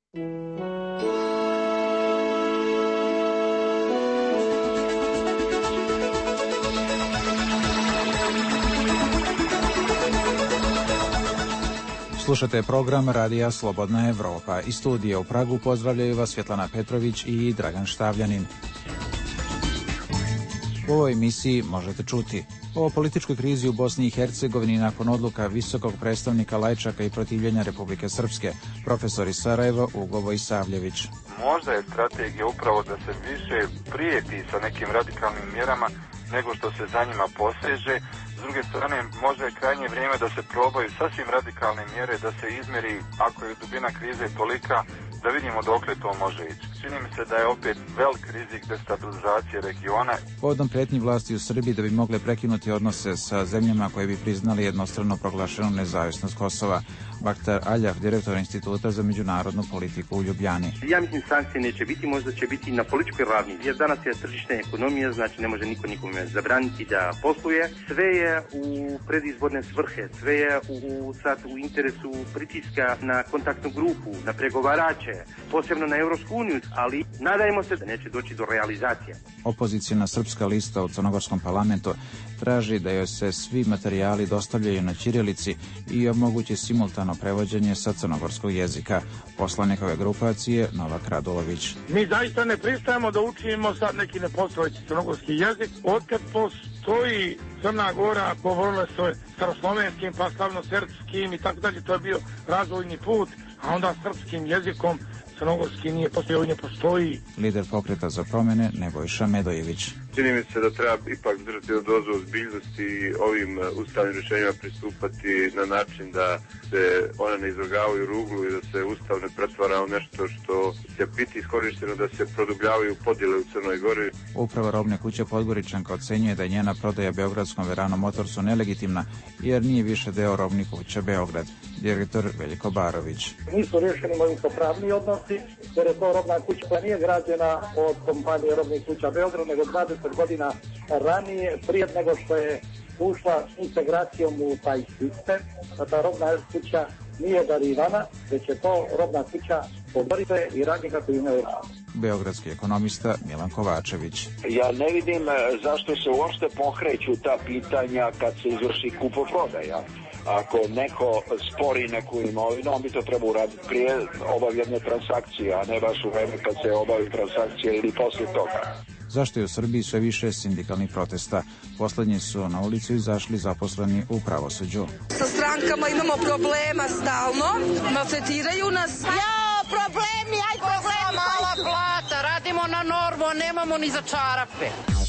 Slušate program Radija Slobodna Evropa. Iz studija u Pragu pozdravljaju vas Svjetlana Petrović i Dragan Štavljanin. U ovoj emisiji možete čuti o političkoj krizi u Bosni i Hercegovini nakon odluka visokog predstavnika Lajčaka i protivljenja Republike Srpske, profesor iz Sarajeva Ugo Vojsavljević. Možda je strategija upravo da se više prijeti sa nekim radikalnim mjerama nego što se za njima poseže. S druge strane, možda je krajnje vrijeme da se probaju sasvim radikalne mjere, da se izmjeri, ako je dubina krize tolika, da vidimo dokle to može ići. Čini mi se da je opet velik rizik destabilizacije regiona. Povodom prijetnji vlasti u Srbiji da bi mogle prekinuti odnose sa zemljama koje bi priznali jednostrano proglašenu nezavisnost Kosova. Baktar Aljaf, direktor Instituta za međunarodnu politiku u Ljubljani. Ja mislim sankcije neće biti, možda će biti na političkoj ravni, jer danas je tržišna ekonomija, znači ne može niko nikome zabraniti da posluje. Sve je u predizborne svrhe, sve je u interesu pritiska na kontaktnu grupu, na pregovarače, posebno na Europsku uniju, ali nadajmo se da neće doći do realizacije. Opozicijna srpska lista u Crnogorskom parlamentu traži da joj se svi materijali dostavljaju na ćirilici i omogući simultano prevođenje sa crnogorskog jezika. Poslanik ove grupacije Novak Radulović. Mi zaista ne pristajemo da učimo sad neki nepostojeći crnogorski jezik. Otkad postoji Crna Gora, govorila se staroslovenskim, pa slavno-srpskim i tako dalje, to je bio razvojni put, a onda srpskim jezikom crnogorski nije postojao i ne postoji. Lider Pokreta za promjene Nebojša Medojević. Čini mi se da treba ipak držati dozu ozbiljnosti i ovim ustavnim rješenjima pristupati na način da se ona ne izvrgavaju ruglu i da se ustav ne pretvara u nešto što će biti iskorišteno da se produbljavaju podjele u Crnoj Gori. Uprava robne kuće Podgoričanka ocenjuje da je njena prodaja beogradskom Verano Motorsu nelegitimna jer nije više deo robnih kuća Beograd. Direktor Veljko Barović. Nisu rješeni imovinsko-pravni odnosi jer je to robna kuća koja nije građena od kompanije robnih kuća Beograd nego 20 godina ranije, prije nego što je ušla integracijom u taj sistem. Ta robna kuća nije darivana, već je to robna kuća Podgorice i radnika koji imaju rad. Beogradski ekonomista Milan Kovačević. Ja ne vidim zašto se uopšte pokreću ta pitanja kad se izvrši kupoprodaja. Ako neko spori neku imovinu, on bi to treba uraditi prije obavljanja transakcije, a ne baš u vreme kad se obavi transakcija ili poslije toga. Zašto je u Srbiji sve više sindikalnih protesta? Poslednji su na ulicu izašli zaposleni u pravosuđu. Sa strankama imamo problema stalno, maltretiraju nas. Problemi, mala plata, radimo na normu, a nemamo ni za čarape.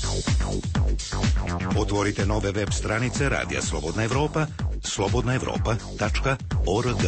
Otvorite nove web stranice Radija Slobodna Evropa, slobodnaevropa.org.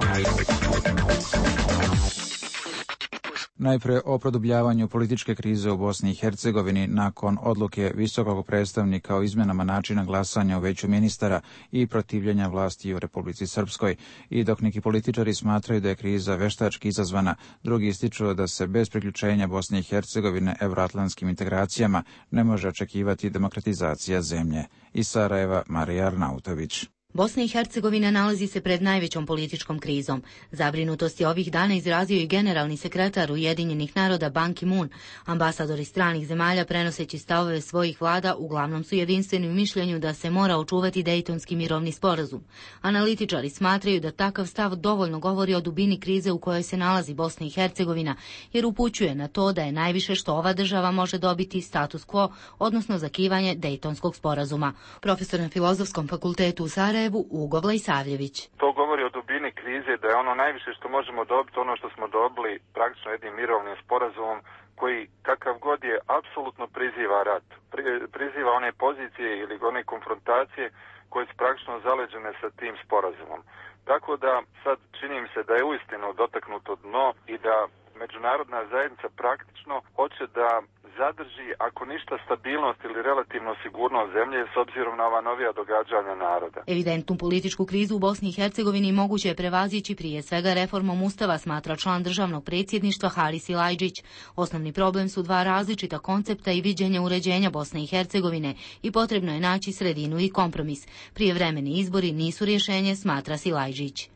Najpre o produbljavanju političke krize u Bosni i Hercegovini nakon odluke visokog predstavnika o izmenama načina glasanja u Veću ministara i protivljenja vlasti u Republici Srpskoj. I dok neki političari smatraju da je kriza veštački izazvana, drugi ističu da se bez priključenja Bosne i Hercegovine evroatlantskim integracijama ne može očekivati demokratizacija zemlje. Iz Sarajeva Marija Arnautović. Bosna i Hercegovina nalazi se pred najvećom političkom krizom. Zabrinutost je ovih dana izrazio i generalni sekretar Ujedinjenih naroda Ban Ki-moon. Ambasadori stranih zemalja prenoseći stavove svojih vlada uglavnom su jedinstveni u mišljenju da se mora očuvati Dejtonski mirovni sporazum. Analitičari smatraju da takav stav dovoljno govori o dubini krize u kojoj se nalazi Bosna i Hercegovina, jer upućuje na to da je najviše što ova država može dobiti status quo, odnosno zakivanje Dejtonskog sporazuma. Profesor na Filozofskom fakultetu u Sarajevu Ugo Vojsavljević. To govori o dubini krize, da je ono najviše što možemo dobiti, ono što smo dobili praktično jednim mirovnim sporazumom koji kakav god je apsolutno priziva rat. Priziva one pozicije ili one konfrontacije koje su praktično zaleđene sa tim sporazumom. Tako da sad čini mi se da je uistinu dotaknuto dno i da međunarodna zajednica praktično hoće da zadrži, ako ništa, stabilnost ili relativno sigurnost zemlje s obzirom na ova novija događanja naroda. Evidentnu političku krizu u Bosni i Hercegovini moguće je prevazići prije svega reformom Ustava, smatra član državnog predsjedništva Haris Silajdžić. Osnovni problem su dva različita koncepta i viđenja uređenja Bosne i Hercegovine i potrebno je naći sredinu i kompromis. Prijevremeni izbori nisu rješenje, smatra Silajdžić.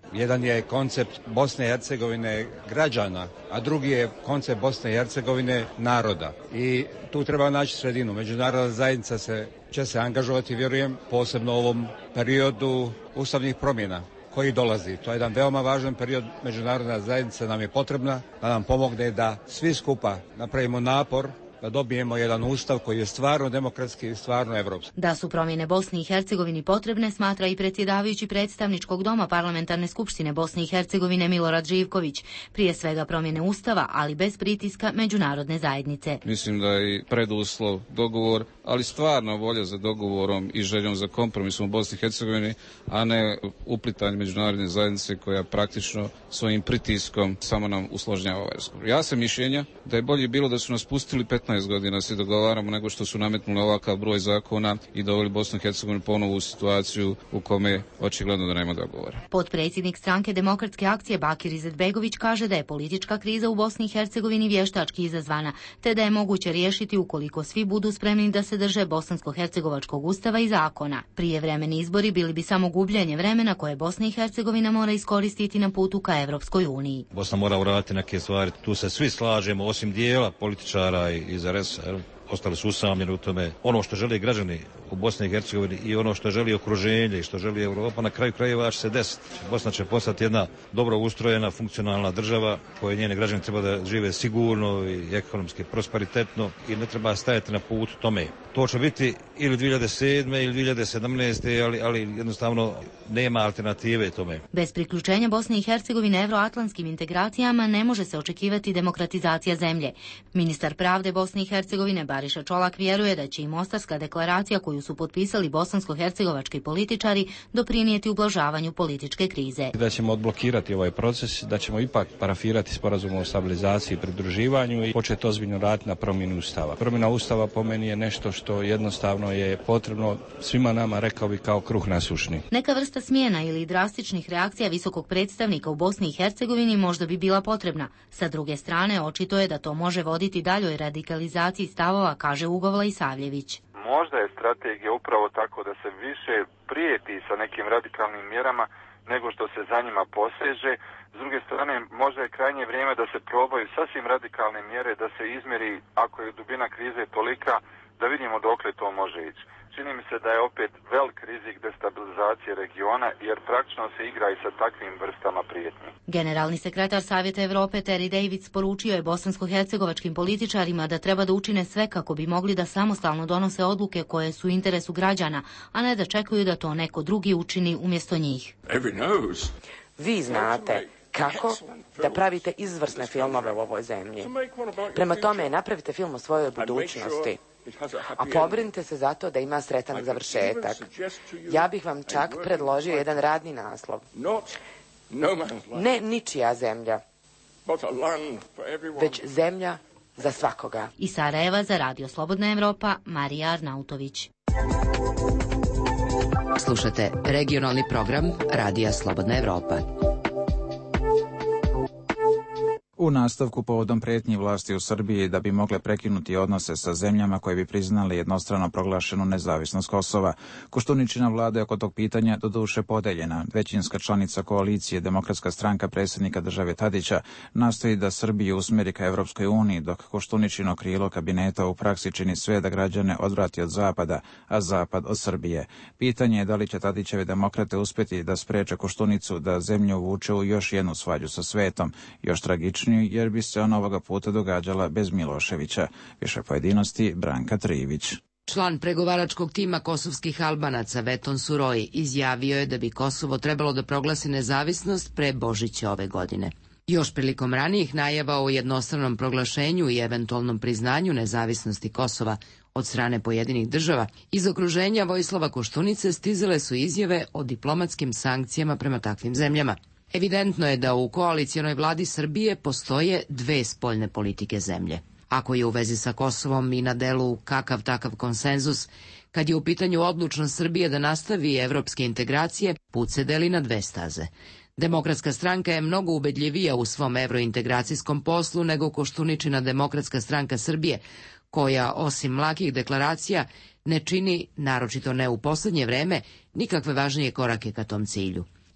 Jedan je koncept Bosne i Hercegovine građana, a drugi je koncept Bosne i Hercegovine naroda. I tu treba naći sredinu. Međunarodna zajednica će se angažovati, vjerujem, posebno u ovom periodu ustavnih promjena koji dolazi. To je jedan veoma važan period. Međunarodna zajednica nam je potrebna da nam pomogne da svi skupa napravimo napor da dobijemo jedan ustav koji je stvarno demokratski i stvarno evropski. Da su promjene Bosni i Hercegovini potrebne, smatra i predsjedavajući predstavničkog doma Parlamentarne skupštine Bosne i Hercegovine Milorad Živković. Prije svega promjene ustava, ali bez pritiska međunarodne zajednice. Mislim da je preduslov dogovor, ali stvarno volja za dogovorom i željom za kompromisom u Bosni i Hercegovini, a ne uplitanje međunarodne zajednice koja praktično svojim pritiskom samo nam usložnjava ovaj razgovor. Ja sam mišljenja da je bolje bilo da su nas pustili 15 godina se dogovaramo nego što su nametnuli ovakav broj zakona i doveli Bosnu i Hercegovinu ponovo u situaciju u kome očigledno da nema dogovora. Potpredsjednik stranke Demokratske akcije Bakir Izetbegović kaže da je politička kriza u Bosni i Hercegovini vještački izazvana, te da je moguće riješiti ukoliko svi budu spremni da se drže bosansko-hercegovačkog ustava i zakona. Prijevremeni izbori bili bi samo gubljenje vremena koje Bosna i Hercegovina mora iskoristiti na putu ka Evropskoj uniji. Bosna mora uraditi neke stvari, tu se svi slažemo, osim dijela političara i za res, ostali su usamljeni u tome. Ono što žele građani u Bosni i Hercegovini i ono što želi okruženje i što želi Europa, na kraju krajeva će se desiti. Bosna će postati jedna dobro ustrojena, funkcionalna država koje njene građani treba da žive sigurno i ekonomski prosperitetno i ne treba stajati na putu tome. To će biti ili 2007. ili 2017. ali jednostavno nema alternative tome. Bez priključenja Bosne i Hercegovine evroatlantskim integracijama ne može se očekivati demokratizacija zemlje. Ministar pravde Bosne i Hercegovine Bariša Čolak vjeruje da će i Mostarska deklaracija koju su potpisali bosansko-hercegovački političari doprinijeti ublažavanju političke krize. Da ćemo odblokirati ovaj proces, da ćemo ipak parafirati sporazum o stabilizaciji i pridruživanju i početi ozbiljno raditi na promjeni ustava. Promjena ustava po meni je nešto što jednostavno je potrebno svima nama, rekao bi, kao kruh nasušni. Neka vrsta smjena ili drastičnih reakcija visokog predstavnika u Bosni i Hercegovini možda bi bila potrebna. Sa druge strane, očito je da to može voditi daljoj radikalizaciji stavova, kaže Ugovla Isavljević. Možda je strategija upravo tako da se više prijeti sa nekim radikalnim mjerama nego što se za njima poseže. S druge strane, možda je krajnje vrijeme da se probaju sasvim radikalne mjere, da se izmjeri, ako je dubina krize tolika, da vidimo dokle to može ići. Čini mi se da je opet velik rizik destabilizacije regiona, jer praktično se igra i sa takvim vrstama prijetnji. Generalni sekretar Savjeta Europe Terry Davids poručio je bosansko-hercegovačkim političarima da treba da učine sve kako bi mogli da samostalno donose odluke koje su u interesu građana, a ne da čekaju da to neko drugi učini umjesto njih. Vi znate kako da pravite izvrsne filmove u ovoj zemlji. Prema tome, napravite film o svojoj budućnosti. A pobrinite se za to da ima sretan završetak. Ja bih vam čak predložio jedan radni naslov. Ne ničija zemlja, već zemlja za svakoga. Iz Sarajeva za Radio Slobodna Evropa, Marija Arnautović. Slušate regionalni program Radija Slobodna Evropa. U nastavku povodom prijetnji vlasti u Srbiji da bi mogle prekinuti odnose sa zemljama koje bi priznali jednostrano proglašenu nezavisnost Kosova. Koštuničina vlada je oko tog pitanja doduše podeljena. Većinska članica koalicije Demokratska stranka predsjednika države Tadića nastoji da Srbiju usmjeri ka Evropskoj uniji, dok Koštuničino krilo kabineta u praksi čini sve da građane odvrati od Zapada, a Zapad od Srbije. Pitanje je da li će Tadićeve demokrate uspjeti da spreče Koštunicu da zemlju uvuče u još jednu svađu sa svetom, još tragičniju jer bi se ona ovoga puta događala bez Miloševića. Više pojedinosti Branka Trivić. Član pregovaračkog tima kosovskih Albanaca Veton Suroji izjavio je da bi Kosovo trebalo da proglasi nezavisnost pre Božića ove godine. Još prilikom ranijih najava o jednostranom proglašenju i eventualnom priznanju nezavisnosti Kosova od strane pojedinih država, iz okruženja Vojislava Koštunice stizale su izjave o diplomatskim sankcijama prema takvim zemljama. Evidentno je da u koalicionoj vladi Srbije postoje dve spoljne politike zemlje. Ako je u vezi sa Kosovom i na delu kakav takav konsenzus, kad je u pitanju odlučnost Srbije da nastavi evropske integracije, put se deli na dve staze. Demokratska stranka je mnogo ubedljivija u svom evrointegracijskom poslu nego Koštuničina Demokratska stranka Srbije, koja, osim mlakih deklaracija, ne čini, naročito ne u posljednje vreme, nikakve važnije korake ka tom cilju.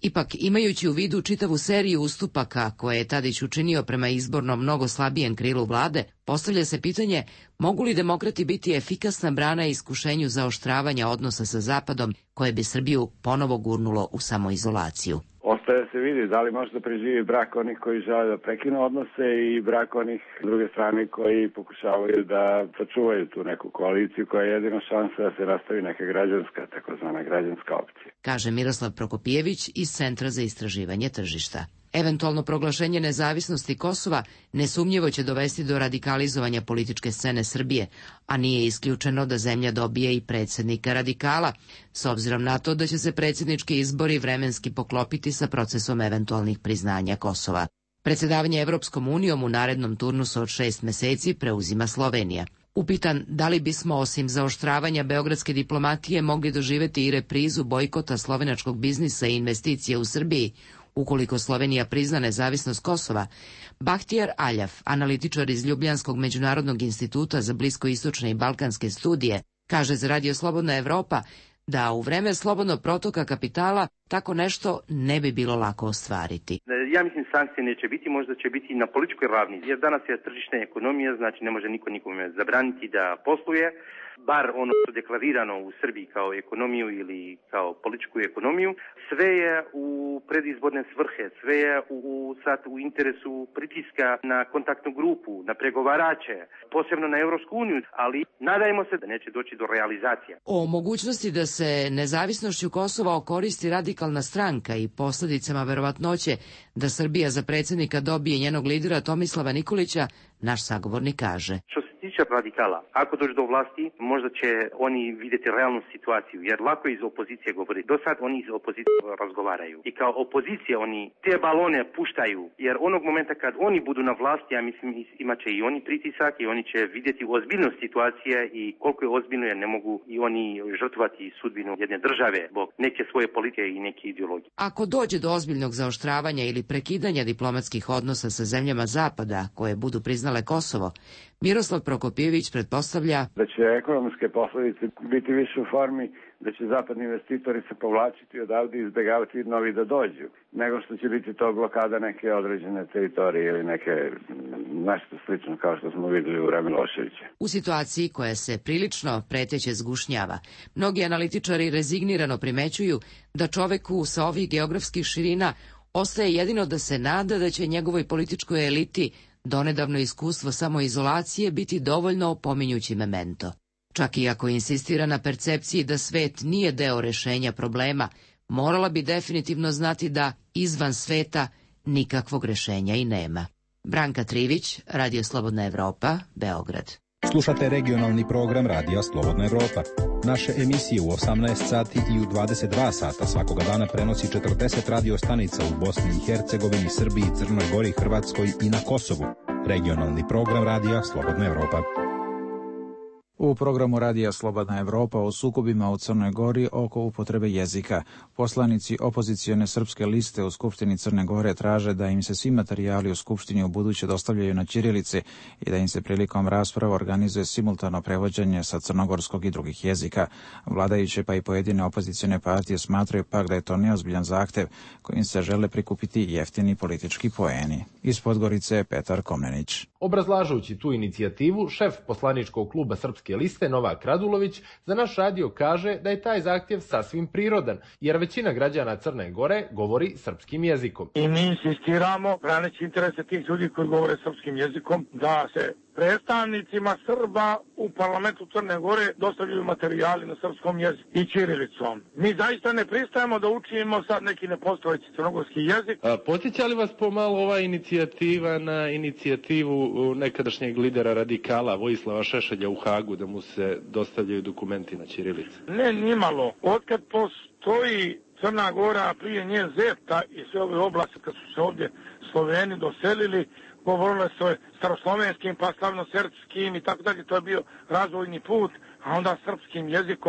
Ipak, imajući u vidu čitavu seriju ustupaka koje je Tadić učinio prema izborno mnogo slabijem krilu vlade, postavlja se pitanje mogu li demokrati biti efikasna brana iskušenju zaoštravanja odnosa sa Zapadom koje bi Srbiju ponovo gurnulo u samoizolaciju. Ostaje da se vidi da li može da preživi brak onih koji žele da prekinu odnose i brak onih s druge strane koji pokušavaju da sačuvaju tu neku koaliciju koja je jedina šansa da se nastavi neka građanska, takozvana građanska opcija. Kaže Miroslav Prokopijević iz Centra za istraživanje tržišta. Eventualno proglašenje nezavisnosti Kosova nesumnjivo će dovesti do radikalizovanja političke scene Srbije, a nije isključeno da zemlja dobije i predsjednika radikala, s obzirom na to da će se predsjednički izbori vremenski poklopiti sa procesom eventualnih priznanja Kosova. Predsjedavanje Evropskom unijom u narednom turnusu od 6 meseci preuzima Slovenija. Upitan da li bismo osim zaoštravanja beogradske diplomatije mogli doživjeti i reprizu bojkota slovenačkog biznisa i investicije u Srbiji, ukoliko Slovenija prizna nezavisnost Kosova, Bahtijar Aljaf, analitičar iz Ljubljanskog međunarodnog instituta za bliskoistočne i balkanske studije, kaže za Radio Slobodna Evropa da u vreme slobodnog protoka kapitala tako nešto ne bi bilo lako ostvariti. Ja mislim sankcije neće biti, možda će biti na političkoj ravni, jer danas je tržišna ekonomija, znači ne može niko nikome zabraniti da posluje, bar ono što je deklarirano u Srbiji kao ekonomiju ili kao političku ekonomiju, sve je u predizborne svrhe, sve je sad u interesu pritiska na kontaktnu grupu, na pregovarače, posebno na Evropsku uniju, ali nadajmo se da neće doći do realizacije. O mogućnosti da se nezavisnošću Kosova okoristi radikalna stranka i posljedicama verovatnoće da Srbija za predsjednika dobije njenog lidera Tomislava Nikolića, naš sagovornik kaže. Što se tiče radikala, ako dođe do vlasti, možda će oni vidjeti realnu situaciju, jer lako iz opozicije govori. Do sad oni iz opozicije razgovaraju. I kao opozicija oni te balone puštaju, jer onog momenta kad oni budu na vlasti, ja mislim imat će i oni pritisak i oni će vidjeti ozbiljnost situacije i koliko je ozbiljno jer ne mogu i oni žrtvovati sudbinu jedne države zbog neke svoje politike i neke ideologije. Ako dođe do ozbiljnog zaoštravanja ili prekidanja diplomatskih odnosa sa zemljama Zapada koje budu priznale Kosovo, Miroslav Prokopijević pretpostavlja da će ekonomske posljedice biti više u formi da će zapadni investitori se povlačiti odavde i izbjegavati novi da dođu, nego što će biti to blokada neke određene teritorije ili neke nešto slično kao što smo vidjeli u vreme Miloševića. U situaciji koja se prilično preteće zgušnjava, mnogi analitičari rezignirano primećuju da čoveku sa ovih geografskih širina ostaje jedino da se nada da će njegovoj političkoj eliti donedavno iskustvo samoizolacije biti dovoljno opominjući memento. Čak i ako insistira na percepciji da svet nije deo rešenja problema, morala bi definitivno znati da izvan sveta nikakvog rešenja i nema. Branka Trivić, Radio Slobodna Evropa, Beograd. Slušate regionalni program Radija Slobodna Evropa. Naše emisije u 18 sati i u 22 sata svakoga dana prenosi 40 radio stanica u Bosni i Hercegovini, Srbiji, Crnoj Gori, Hrvatskoj i na Kosovu. Regionalni program Radija Slobodna Evropa. U programu Radija Slobodna Evropa o sukobima u Crnoj Gori oko upotrebe jezika. Poslanici opozicione srpske liste u Skupštini Crne Gore traže da im se svi materijali u Skupštini u buduće dostavljaju na ćirilici i da im se prilikom rasprava organizuje simultano prevođenje sa crnogorskog i drugih jezika. Vladajuće pa i pojedine opozicione partije smatraju pak da je to neozbiljan zahtev kojim se žele prikupiti jeftini politički poeni. Iz Podgorice Petar Komnenić. Obrazlažući tu inicijativu, šef poslaničkog kluba Srpske liste Novak Radulović za naš radio kaže da je taj zahtjev sasvim prirodan, jer većina građana Crne Gore govori srpskim jezikom. I mi insistiramo, braneći interese tih ljudi koji govore srpskim jezikom, da se predstavnicima Srba u parlamentu Crne Gore dostavljaju materijali na srpskom jeziku i ćirilicom. Mi zaista ne pristajemo da učimo sad neki nepostojeći crnogorski jezik. Podsjeća li vas pomalo ova inicijativa na inicijativu nekadašnjeg lidera radikala Vojislava Šešelja u Hagu da mu se dostavljaju dokumenti na ćirilici? Ne, nimalo. Otkad postoji Crna Gora prije nje Zeta i sve ove oblasti kad su se ovdje Sloveni doselili, govorile se staroslovenskim pa slavnosrpskim i tako dalje, to je bio razvojni put, a onda srpskim jezikom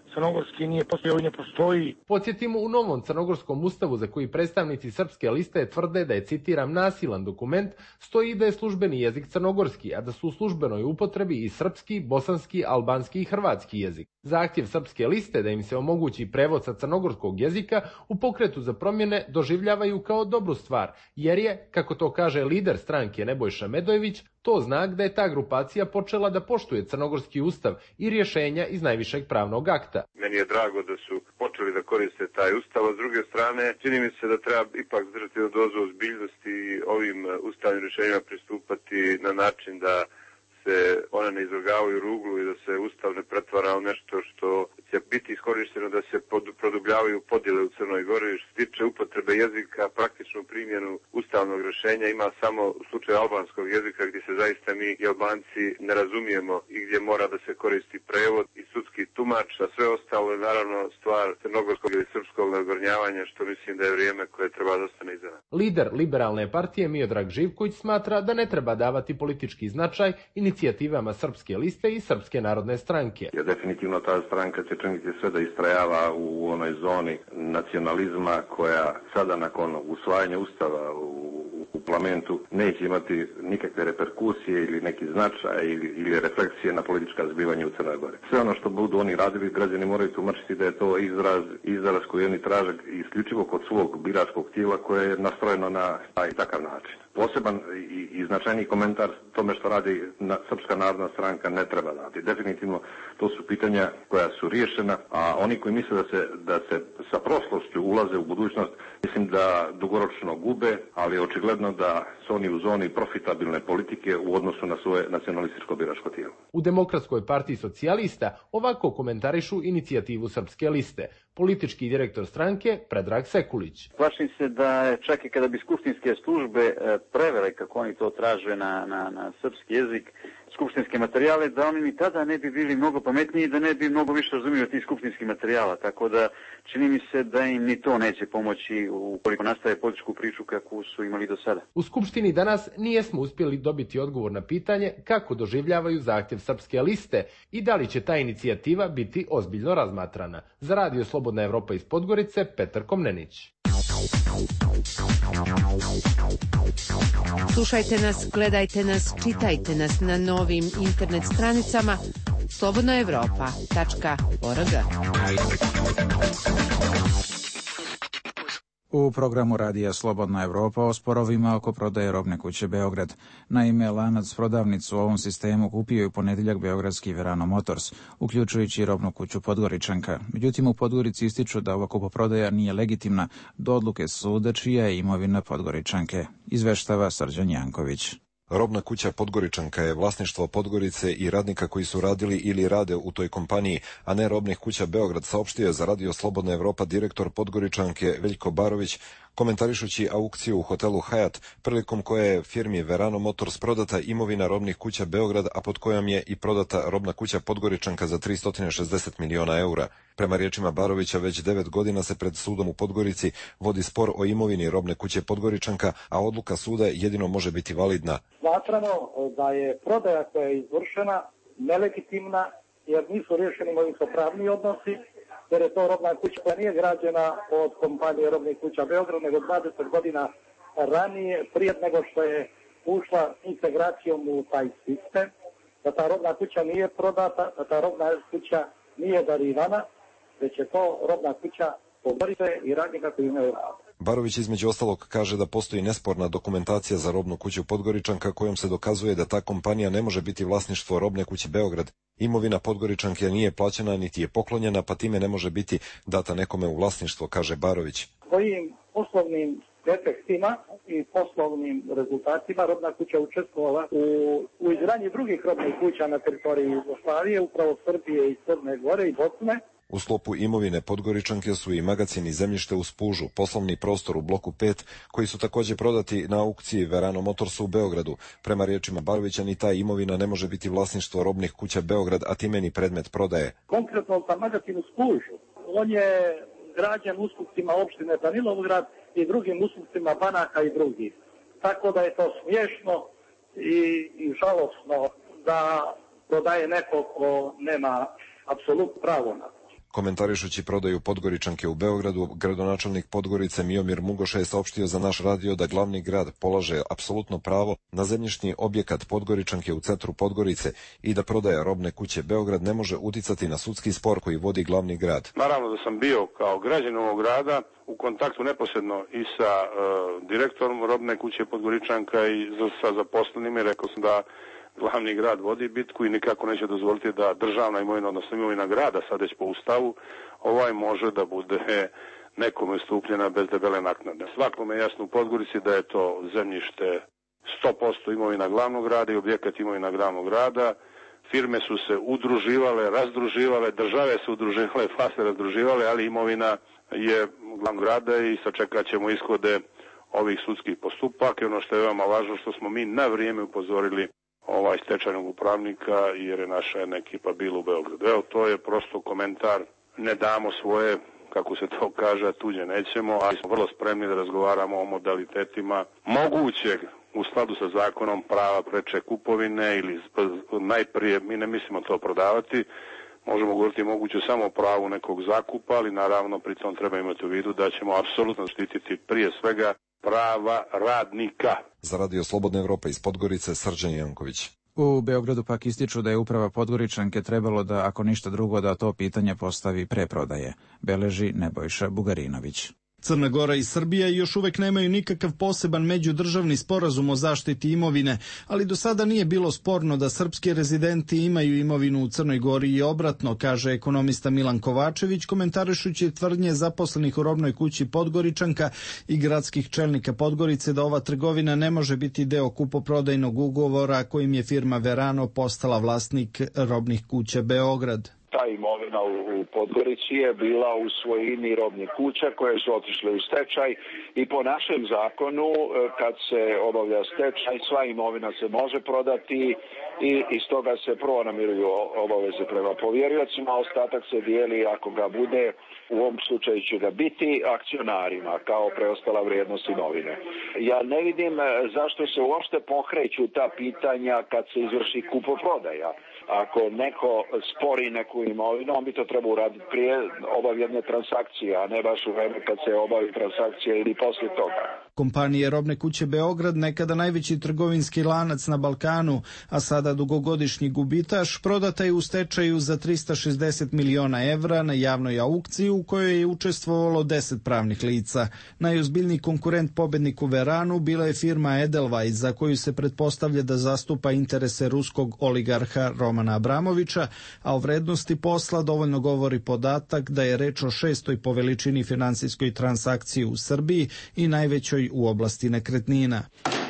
crnogorski nije postojao i ne postoji. Podsjetimo, u novom crnogorskom ustavu za koji predstavnici Srpske liste tvrde da je, citiram, nasilan dokument, stoji da je službeni jezik crnogorski, a da su u službenoj upotrebi i srpski, bosanski, albanski i hrvatski jezik. Zahtjev Srpske liste da im se omogući prevod sa crnogorskog jezika u Pokretu za promjene doživljavaju kao dobru stvar, jer je, kako to kaže lider stranke Nebojša Medojević, to znak da je ta grupacija počela da poštuje crnogorski ustav i rješenja iz najvišeg pravnog akta. Meni je drago da su počeli da koriste taj ustav, a s druge strane čini mi se da treba ipak držati na dozu ozbiljnosti i ovim ustavnim rješenjima pristupati na način da se one ne izvrgavaju ruglu i da se ustav ne pretvara u nešto što će biti iskorišteno da se produbljavaju podjele u Crnoj Gori. Što se tiče upotrebe jezika, praktičnu primjenu ustavnog rješenja ima samo u slučaju albanskog jezika gdje se zaista mi i Albanci ne razumijemo i gdje mora da se koristi prevod i sudski tumač, a sve ostalo je naravno stvar crnogorskog ili srpskog nadgornjavanja, što mislim da je vrijeme koje treba da ostane iza nas. Lider liberalne partije Miodrag Živković smatra da ne treba davati politički značaj inicijativama Srpske liste i Srpske narodne stranke. Ja, definitivno ta stranka će činiti sve da istrajava u onoj zoni nacionalizma koja sada nakon usvajanja ustava u parlamentu neće imati nikakve reperkusije ili neki značaj ili refleksije na politička zbivanja u Crnoj Gori. Sve ono što budu oni radili, građani moraju tumačiti da je to izraz koji oni traže isključivo kod svog biračkog tijela koje je nastrojeno na taj takav način. Poseban i značajni komentar tome što radi Srpska narodna stranka ne treba dati. Definitivno to su pitanja koja su riješena, a oni koji misle da se sa prošlošću ulaze u budućnost, mislim da dugoročno gube, ali očigledno da su oni u zoni profitabilne politike u odnosu na svoje nacionalističko biračko tijelo. U Demokratskoj partiji socijalista ovako komentarišu inicijativu Srpske liste. Politički direktor stranke Predrag Sekulić. Plašim se da čak i kada bi skupštinske službe prevele, kako oni to traže na srpski jezik, skupštinske materijale, da oni ni tada ne bi bili mnogo pametniji i da ne bi mnogo više razumio tih skupštinskih materijala. Tako da čini mi se da im ni to neće pomoći ukoliko nastave političku priču kakvu su imali do sada. U Skupštini danas nijesmo uspjeli dobiti odgovor na pitanje kako doživljavaju zahtjev Srpske liste i da li će ta inicijativa biti ozbiljno razmatrana. Za Radio Slobodna Evropa iz Podgorice, Petar Komnenić. Slušajte nas, gledajte nas, čitajte nas na novim internet stranicama slobodnaevropa.org. U programu Radija Slobodna Evropa o sporovima oko prodaje robne kuće Beograd. Naime, lanac prodavnicu u ovom sistemu kupio je u ponedjeljak beogradski Verano Motors, uključujući robnu kuću Podgoričanka. Međutim, u Podgorici ističu da ova kupoprodaja nije legitimna do odluke suda čija je imovina Podgoričanke. Izveštava Srđan Janković. Robna kuća Podgoričanka je vlasništvo Podgorice i radnika koji su radili ili rade u toj kompaniji, a ne Robnih kuća Beograd, saopštio za Radio Slobodna Evropa direktor Podgoričanke Veljko Barović, komentarišući aukciju u hotelu Hyatt, prilikom koje je firmi Verano Motors prodata imovina Robnih kuća Beograd, a pod kojom je i prodata robna kuća Podgoričanka za 360 miliona eura. Prema riječima Barovića, već 9 godina se pred sudom u Podgorici vodi spor o imovini robne kuće Podgoričanka, a odluka suda jedino može biti validna. Smatramo da je prodaja koja je izvršena nelegitimna jer nisu riješeni imovinsko-pravni odnosi, jer je to robna kuća koja nije građena od kompanije Robnih kuća Beograd, nego 20 godina ranije, prije nego što je ušla integracijom u taj sistem, da ta robna kuća nije prodata, da ta robna kuća nije darivana, već je to robna kuća Podgorice i radnika koji imaju rad. Barović između ostalog kaže da postoji nesporna dokumentacija za robnu kuću Podgoričanka kojom se dokazuje da ta kompanija ne može biti vlasništvo robne kuće Beograd. Imovina Podgoričanke nije plaćena niti je poklonjena, pa time ne može biti data nekome u vlasništvo, kaže Barović. Svojim poslovnim efektima i poslovnim rezultatima robna kuća učestvovala u izgradnji drugih robnih kuća na teritoriji Jugoslavije, upravo Srbije i Crne Gore i Bosne. U sklopu imovine Podgoričanke su i magacin i zemljište u Spužu, poslovni prostor u bloku 5, koji su također prodati na aukciji Verano Motorsu u Beogradu. Prema riječima Barovića, ni ta imovina ne može biti vlasništvo Robnih kuća Beograd, a time ni predmet prodaje. Konkretno za magacin u Spužu, on je građen uskupcima opštine Danilovgrad i drugim uskupcima banaka i drugih. Tako da je to smiješno i žalosno da prodaje neko ko nema apsolutno pravo na to. Komentarišući prodaju Podgoričanke u Beogradu, gradonačelnik Podgorice Miomir Mugoša je saopštio za naš radio da glavni grad polaže apsolutno pravo na zemljišni objekat Podgoričanke u centru Podgorice i da prodaja robne kuće Beograd ne može uticati na sudski spor koji vodi glavni grad. Naravno da sam bio kao građanin ovog grada u kontaktu neposredno i sa direktorom robne kuće Podgoričanka i sa zaposlenima i rekao sam da glavni grad vodi bitku i nikako neće dozvoliti da državna imovina, odnosno imovina grada, sad već po ustavu, može da bude nekome ustupljena bez debele naknade. Svakome je jasno u Podgorici da je to zemljište 100% imovina glavnog grada i objekat imovina glavnog grada. Firme su se udruživale, razdruživale, države su udruživale, fase razdruživale, ali imovina je glavnog grada i sačekat ćemo ishode ovih sudskih postupaka. I ono što je veoma važno, što smo mi na vrijeme upozorili stečajnog upravnika, jer je naša jedna ekipa bila u Beogradu. Evo, to je prosto komentar. Ne damo svoje, kako se to kaže, tuđe nećemo, ali smo vrlo spremni da razgovaramo o modalitetima mogućeg u skladu sa zakonom prava preče kupovine ili najprije, mi ne mislimo to prodavati, možemo govoriti moguće samo o pravu nekog zakupa, ali naravno pritom treba imati u vidu da ćemo apsolutno štititi prije svega prava radnika. Za Radio Slobodna Evropa iz Podgorice, Srđan Janković. U Beogradu pak ističu da je uprava Podgoričanke trebalo da, ako ništa drugo, da to pitanje postavi pre prodaje, beleži Nebojša Bugarinović. Crna Gora i Srbija još uvek nemaju nikakav poseban međudržavni sporazum o zaštiti imovine, ali do sada nije bilo sporno da srpski rezidenti imaju imovinu u Crnoj Gori i obratno, kaže ekonomista Milan Kovačević, komentarišući tvrdnje zaposlenih u robnoj kući Podgoričanka i gradskih čelnika Podgorice da ova trgovina ne može biti deo kupoprodajnog ugovora kojim je firma Verano postala vlasnik robnih kuća Beograd. Ta imovina u Podgorici je bila u svojini robnih kuća koje su otišle u stečaj i po našem zakonu kad se obavlja stečaj sva imovina se može prodati i iz toga se prvo namiruju obaveze prema povjeriocima, a ostatak se dijeli ako ga bude, u ovom slučaju će ga biti, akcionarima kao preostala vrijednost imovine. Ja ne vidim zašto se uopšte pokreću ta pitanja kad se izvrši kupoprodaja. Ako neko spori neku imovinu, on bi to trebao uraditi prije obavljanja transakcije, a ne baš u vreme kad se obavi transakcija ili poslije toga. Kompanije Robne kuće Beograd, nekada najveći trgovinski lanac na Balkanu, a sada dugogodišnji gubitaš, prodata je u stečaju za 360 miliona evra na javnoj aukciji u kojoj je učestvovalo 10 pravnih lica. Najozbiljniji konkurent pobedniku Veranu bila je firma Edelweiss, za koju se pretpostavlja da zastupa interese ruskog oligarha Romana Abramovića, a o vrednosti posla dovoljno govori podatak da je reč o 6. po veličini finansijskoj transakciji u Srbiji i najvećoj u oblasti nekretnina.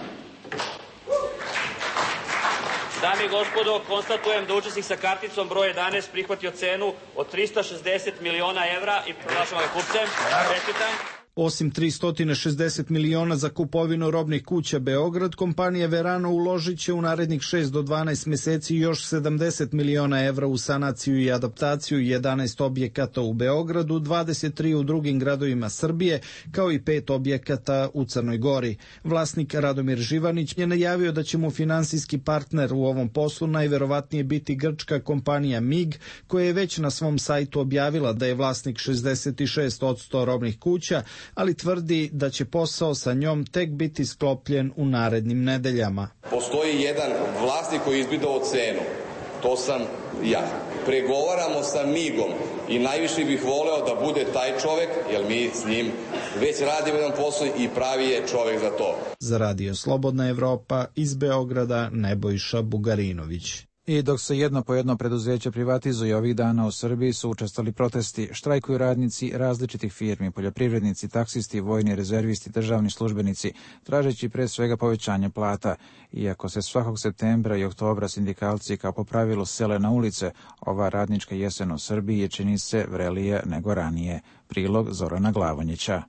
Dame i gospodo, konstatujem da učesnik sa karticom broj 11 prihvatio cenu od 360 miliona evra i proglašavam ga kupcem. Čestitam. Osim 360 miliona za kupovinu robnih kuća Beograd, kompanija Verano uložit će u narednih 6 do 12 meseci još 70 miliona evra u sanaciju i adaptaciju 11 objekata u Beogradu, 23 u drugim gradovima Srbije, kao i 5 objekata u Crnoj Gori. Vlasnik Radomir Živanić je najavio da će mu finansijski partner u ovom poslu najverovatnije biti grčka kompanija MIG, koja je već na svom sajtu objavila da je vlasnik 66% robnih kuća, ali tvrdi da će posao sa njom tek biti sklopljen u narednim nedeljama. Postoji jedan vlasnik koji je izbidao cenu, to sam ja. Pregovaramo sa MIG-om i najviše bih voleo da bude taj čovek, jer mi s njim već radimo jedan posao i pravi je čovek za to. Za Radio Slobodna Evropa iz Beograda Nebojša Bugarinović. I dok se jedno po jedno preduzeće privatizuje ovih dana u Srbiji su učestvovali protesti, štrajkuju radnici različitih firmi, poljoprivrednici, taksisti, vojni rezervisti, državni službenici, tražeći pre svega povećanje plata. Iako se svakog septembra i oktobra sindikalci kao po pravilu sele na ulice, ova radnička jesen u Srbiji je čini se vrelija nego ranije. Prilog Zorana Glavonjića.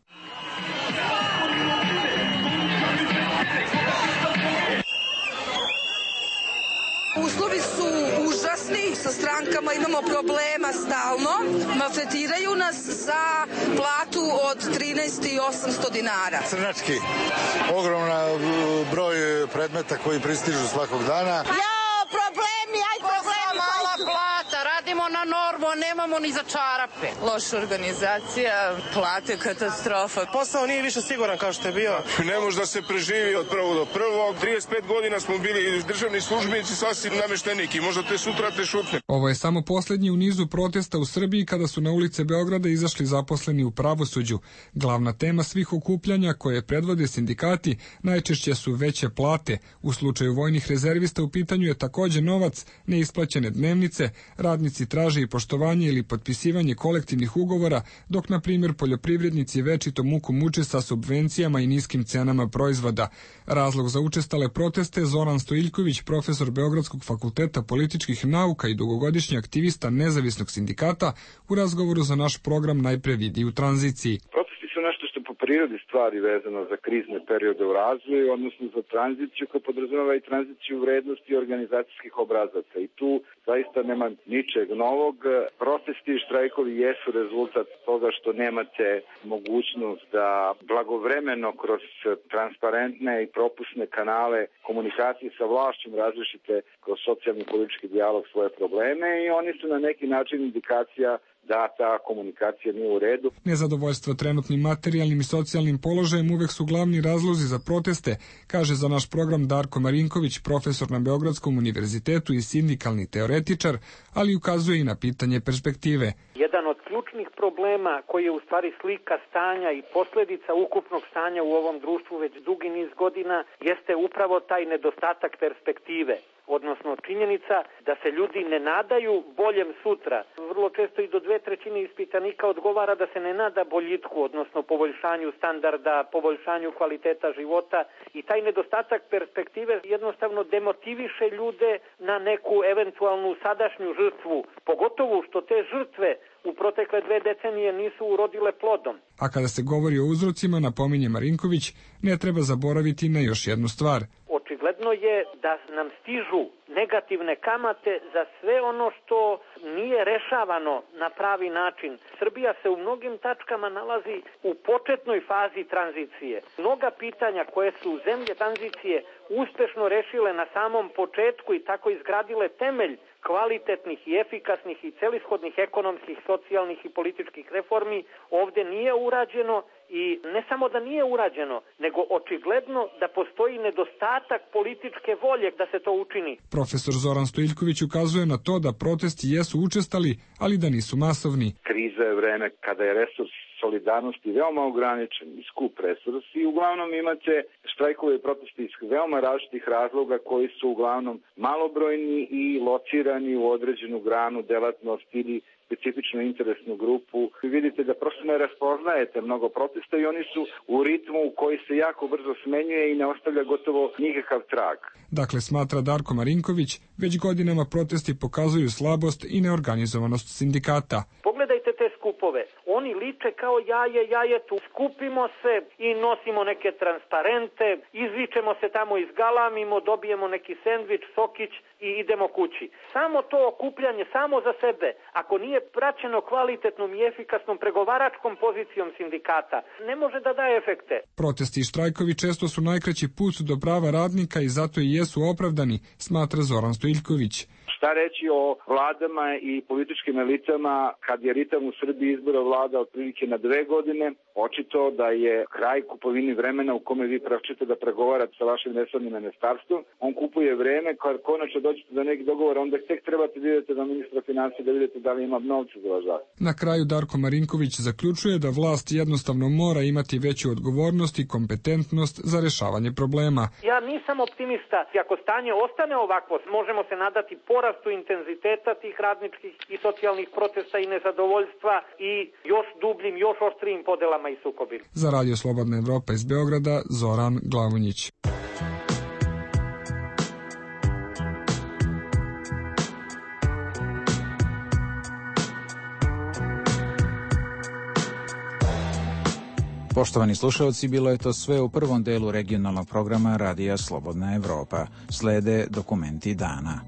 Uslovi su užasni, sa strankama imamo problema stalno, maltretiraju nas za platu od 13.800 dinara. Crnački, ogroman broj predmeta koji pristižu svakog dana. Problemi, mala plata, radimo idemo na normu, a nemamo ni za čarape. Loša organizacija, plate, katastrofa. Posao nije više siguran kao što je bio. Ne može da se preživi od prvog do prvog. 35 godina smo bili državni službenici, sasvim namešteniki. Možda te sutra te šutne. Ovo je samo posljednji u nizu protesta u Srbiji kada su na ulice Beograda izašli zaposleni u pravosuđu. Glavna tema svih okupljanja koje predvode sindikati najčešće su veće plate. U slučaju vojnih rezervista u pitanju je također novac, neisplaćene dnevnice, radnici traže i poštovanje ili potpisivanje kolektivnih ugovora, dok na primjer poljoprivrednici večito muku muče sa subvencijama i niskim cenama proizvoda. Razlog za učestale proteste Zoran Stojiljković, profesor Beogradskog fakulteta političkih nauka i dugogodišnji aktivista nezavisnog sindikata, u razgovoru za naš program Najpre vidi u tranziciji. Protesti su nešto što po prirodi stvari vezano za krizne periode u razvoju, odnosno za tranziciju koja podrazumeva i tranziciju vrednosti i organizacijskih obrazaca. I tu zaista nema ničeg novog. Protesti i štrajkovi jesu rezultat toga što nemate mogućnost da blagovremeno kroz transparentne i propusne kanale komunikacije sa vlašću različite kroz socijalni i politički dijalog svoje probleme i oni su na neki način indikacija da ta komunikacija nije u redu. Nezadovoljstvo trenutnim materijalnim i socijalnim položajem uvek su glavni razlozi za proteste, kaže za naš program Darko Marinković, profesor na Beogradskom univerzitetu i sindikalni teoretičar, ali ukazuje i na pitanje perspektive. Jedan od ključnih problema koji je u stvari slika stanja i posljedica ukupnog stanja u ovom društvu već dugi niz godina jeste upravo taj nedostatak perspektive. Odnosno činjenica da se ljudi ne nadaju boljem sutra. Vrlo često i do 2/3 ispitanika odgovara da se ne nada boljitku, odnosno poboljšanju standarda, poboljšanju kvaliteta života i taj nedostatak perspektive jednostavno demotiviše ljude na neku eventualnu sadašnju žrtvu, pogotovo što te žrtve u protekle 2 decenije nisu urodile plodom. A kada se govori o uzrocima, napominje Marinković, ne treba zaboraviti na još jednu stvar. Očigledno je da nam stižu negativne kamate za sve ono što nije rešavano na pravi način. Srbija se u mnogim tačkama nalazi u početnoj fazi tranzicije. Mnoga pitanja koje su zemlje tranzicije uspešno rešile na samom početku i tako izgradile temelj kvalitetnih i efikasnih i celishodnih ekonomskih, socijalnih i političkih reformi ovdje nije urađeno i ne samo da nije urađeno, nego očigledno da postoji nedostatak političke volje da se to učini. Profesor Zoran Stojiljković ukazuje na to da protesti jesu učestali, ali da nisu masovni. Kriza je vreme kada je resurs solidarnosti veoma ograničen i skup resurs i uglavnom imate štrajkove i proteste iz veoma različitih razloga koji su uglavnom malobrojni i locirani u određenu granu, delatnost ili specifičnu interesnu grupu. Vi vidite da prosto ne raspoznajete mnogo protesta i oni su u ritmu koji se jako brzo smenjuje i ne ostavlja gotovo nikakav trag. Dakle, smatra Darko Marinković, već godinama protesti pokazuju slabost i neorganizovanost sindikata. Pogledajte te skupove. Oni liče kao jajetu. Skupimo se i nosimo neke transparente, izvičemo se tamo, izgalamimo, dobijemo neki sendvič, sokić i idemo kući. Samo to okupljanje, samo za sebe, ako nije praćeno kvalitetnom i efikasnom pregovaračkom pozicijom sindikata, ne može da daje efekte. Protesti i štrajkovi često su najkraći put do prava radnika i zato i jesu opravdani, smatra Zoran Stojiljković. Šta reći o vladama i političkim elitama kad je ritam u Srbiji izbora vlada otprilike na 2 godine, očito da je kraj kupovini vremena u kome vi praćete da pregovarate sa vašim resornim ministarstvom. On kupuje vreme, kad konačno dođete do nekih dogovora, onda tek trebate vidjeti da ministra financija da vidite da li ima novca za vaš zakon. Na kraju Darko Marinković zaključuje da vlast jednostavno mora imati veću odgovornost i kompetentnost za rešavanje problema. Ja nisam optimista. Ako stanje ostane ovakvo, možemo se nadati porastu intenziteta tih radničkih i socijalnih protesta i nezadovoljstva i još dubljim, još oštrijim podelama i sukobima. Za Radio Slobodna Evropa iz Beograda, Zoran Glavonjić. Poštovani slušalci, bilo je to sve u prvom delu regionalnog programa Radija Slobodna Evropa. Slede dokumenti dana.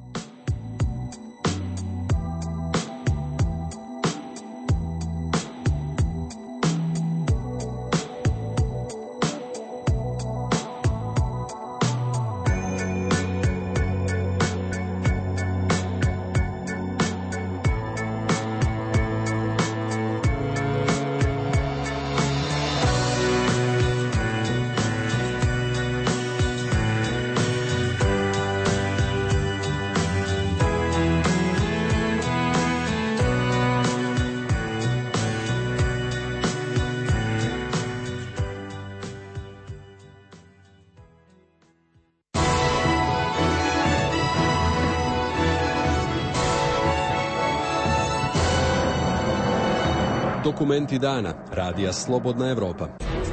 Dokumenti dana. Radija Slobodna Evropa.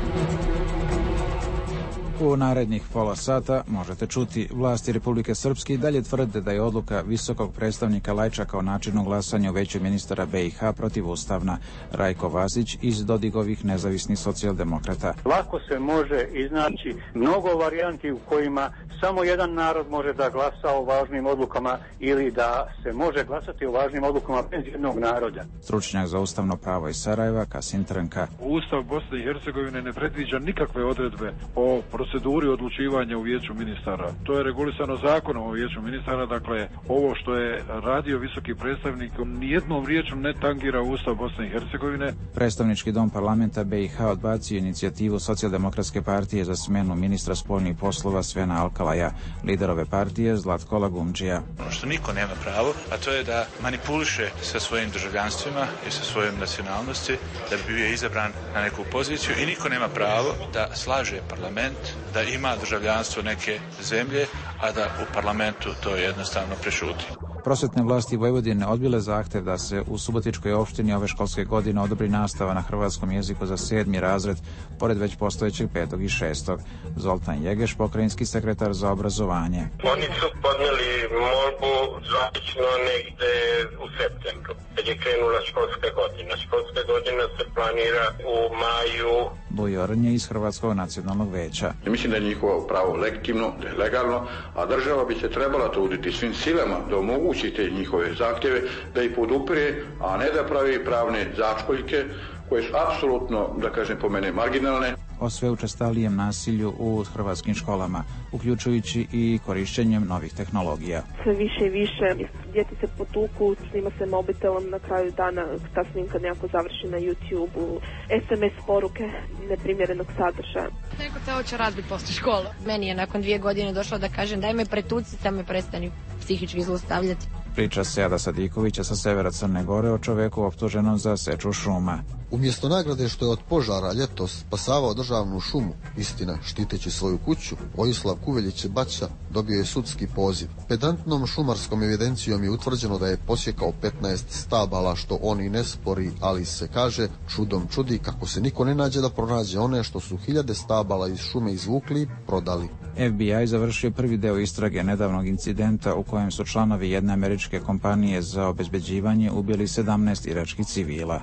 U narednih pola sata možete čuti vlasti Republike Srpske i dalje tvrde da je odluka visokog predstavnika Lajčaka o načinu glasanja u Veću ministara BiH protivustavna. Rajko Vasić iz Dodigovih nezavisnih socijaldemokrata. Lako se može iznaći mnogo varijanti u kojima samo jedan narod može da glasa o važnim odlukama ili da se može glasati o važnim odlukama bez jednog naroda. Stručnjak za ustavno pravo iz Sarajeva, Kasim Trnka. Ustav Bosne i Hercegovine ne predviđa nikakve odredbe o proceduri odlučivanja u Vijeću ministara. To je regulisano zakonom o Vijeću ministara, dakle ovo što je radio visoki predstavnik nijednom riječom ne tangira Ustav Bosne i Hercegovine. Predstavnički dom parlamenta BiH odbacio inicijativu Socijaldemokratske partije za smenu ministra spoljnih poslova Svena Alkalaja. Lider ove partije Zlatko Lagumdžija. Ono što niko nema pravo, a to je da manipuliše sa svojim državljanstvima i sa svojom nacionalnosti da bi bio izabran na neku poziciju i niko nema pravo da slaže parlament, da ima državljanstvo neke zemlje, a da u parlamentu to jednostavno prešuti. Prosvetne vlasti Vojvodine odbile zahtev da se u Subotičkoj opštini ove školske godine odobri nastava na hrvatskom jeziku za 7. razred, pored već postojećeg 5. i 6. Zoltan Jegeš, pokrajinski sekretar za obrazovanje. Oni su podnijeli molbu zvanično negde u septembru, kad je krenula školska godina. Školska godina se planira u maju. Bujo Rnje iz Hrvatskog nacionalnog veća. Mislim da je njihovo pravo legitimno, da je legalno, a država bi se trebala truditi svim silama da omogući te njihove zahtjeve, da ih podupire, a ne da pravi pravne začkoljke koje su apsolutno, da kažem po mene, marginalne. O sve učestalijem nasilju u hrvatskim školama, uključujući i korišćenjem novih tehnologija. Sve više i više djeci se potuku, snima se mobitelom, na kraju dana ta snimka nekako završi na YouTube-u, SMS poruke neprimjerenog sadržaja. Neko te hoće razbiti posle škole. Meni je nakon 2 godine došlo da kažem daj me pretuci, da me prestani psihički zlostavljati. Priča Seada Sadikovića sa severa Crne Gore o čoveku optuženom za seču šuma. Umjesto nagrade što je od požara ljetos spasavao državnu šumu, istina štiteći svoju kuću, Vojislav Kuveljić Baća dobio je sudski poziv. Pedantnom šumarskom evidencijom je utvrđeno da je posjekao 15 stabala, što on i ne spori, ali se kaže čudom čudi kako se niko ne nađe da pronađe one što su 1000 stabala iz šume izvukli i prodali. FBI završio prvi deo istrage nedavnog incidenta u kojem su članovi jedne američke kompanije za obezbeđivanje ubili 17 iračkih civila.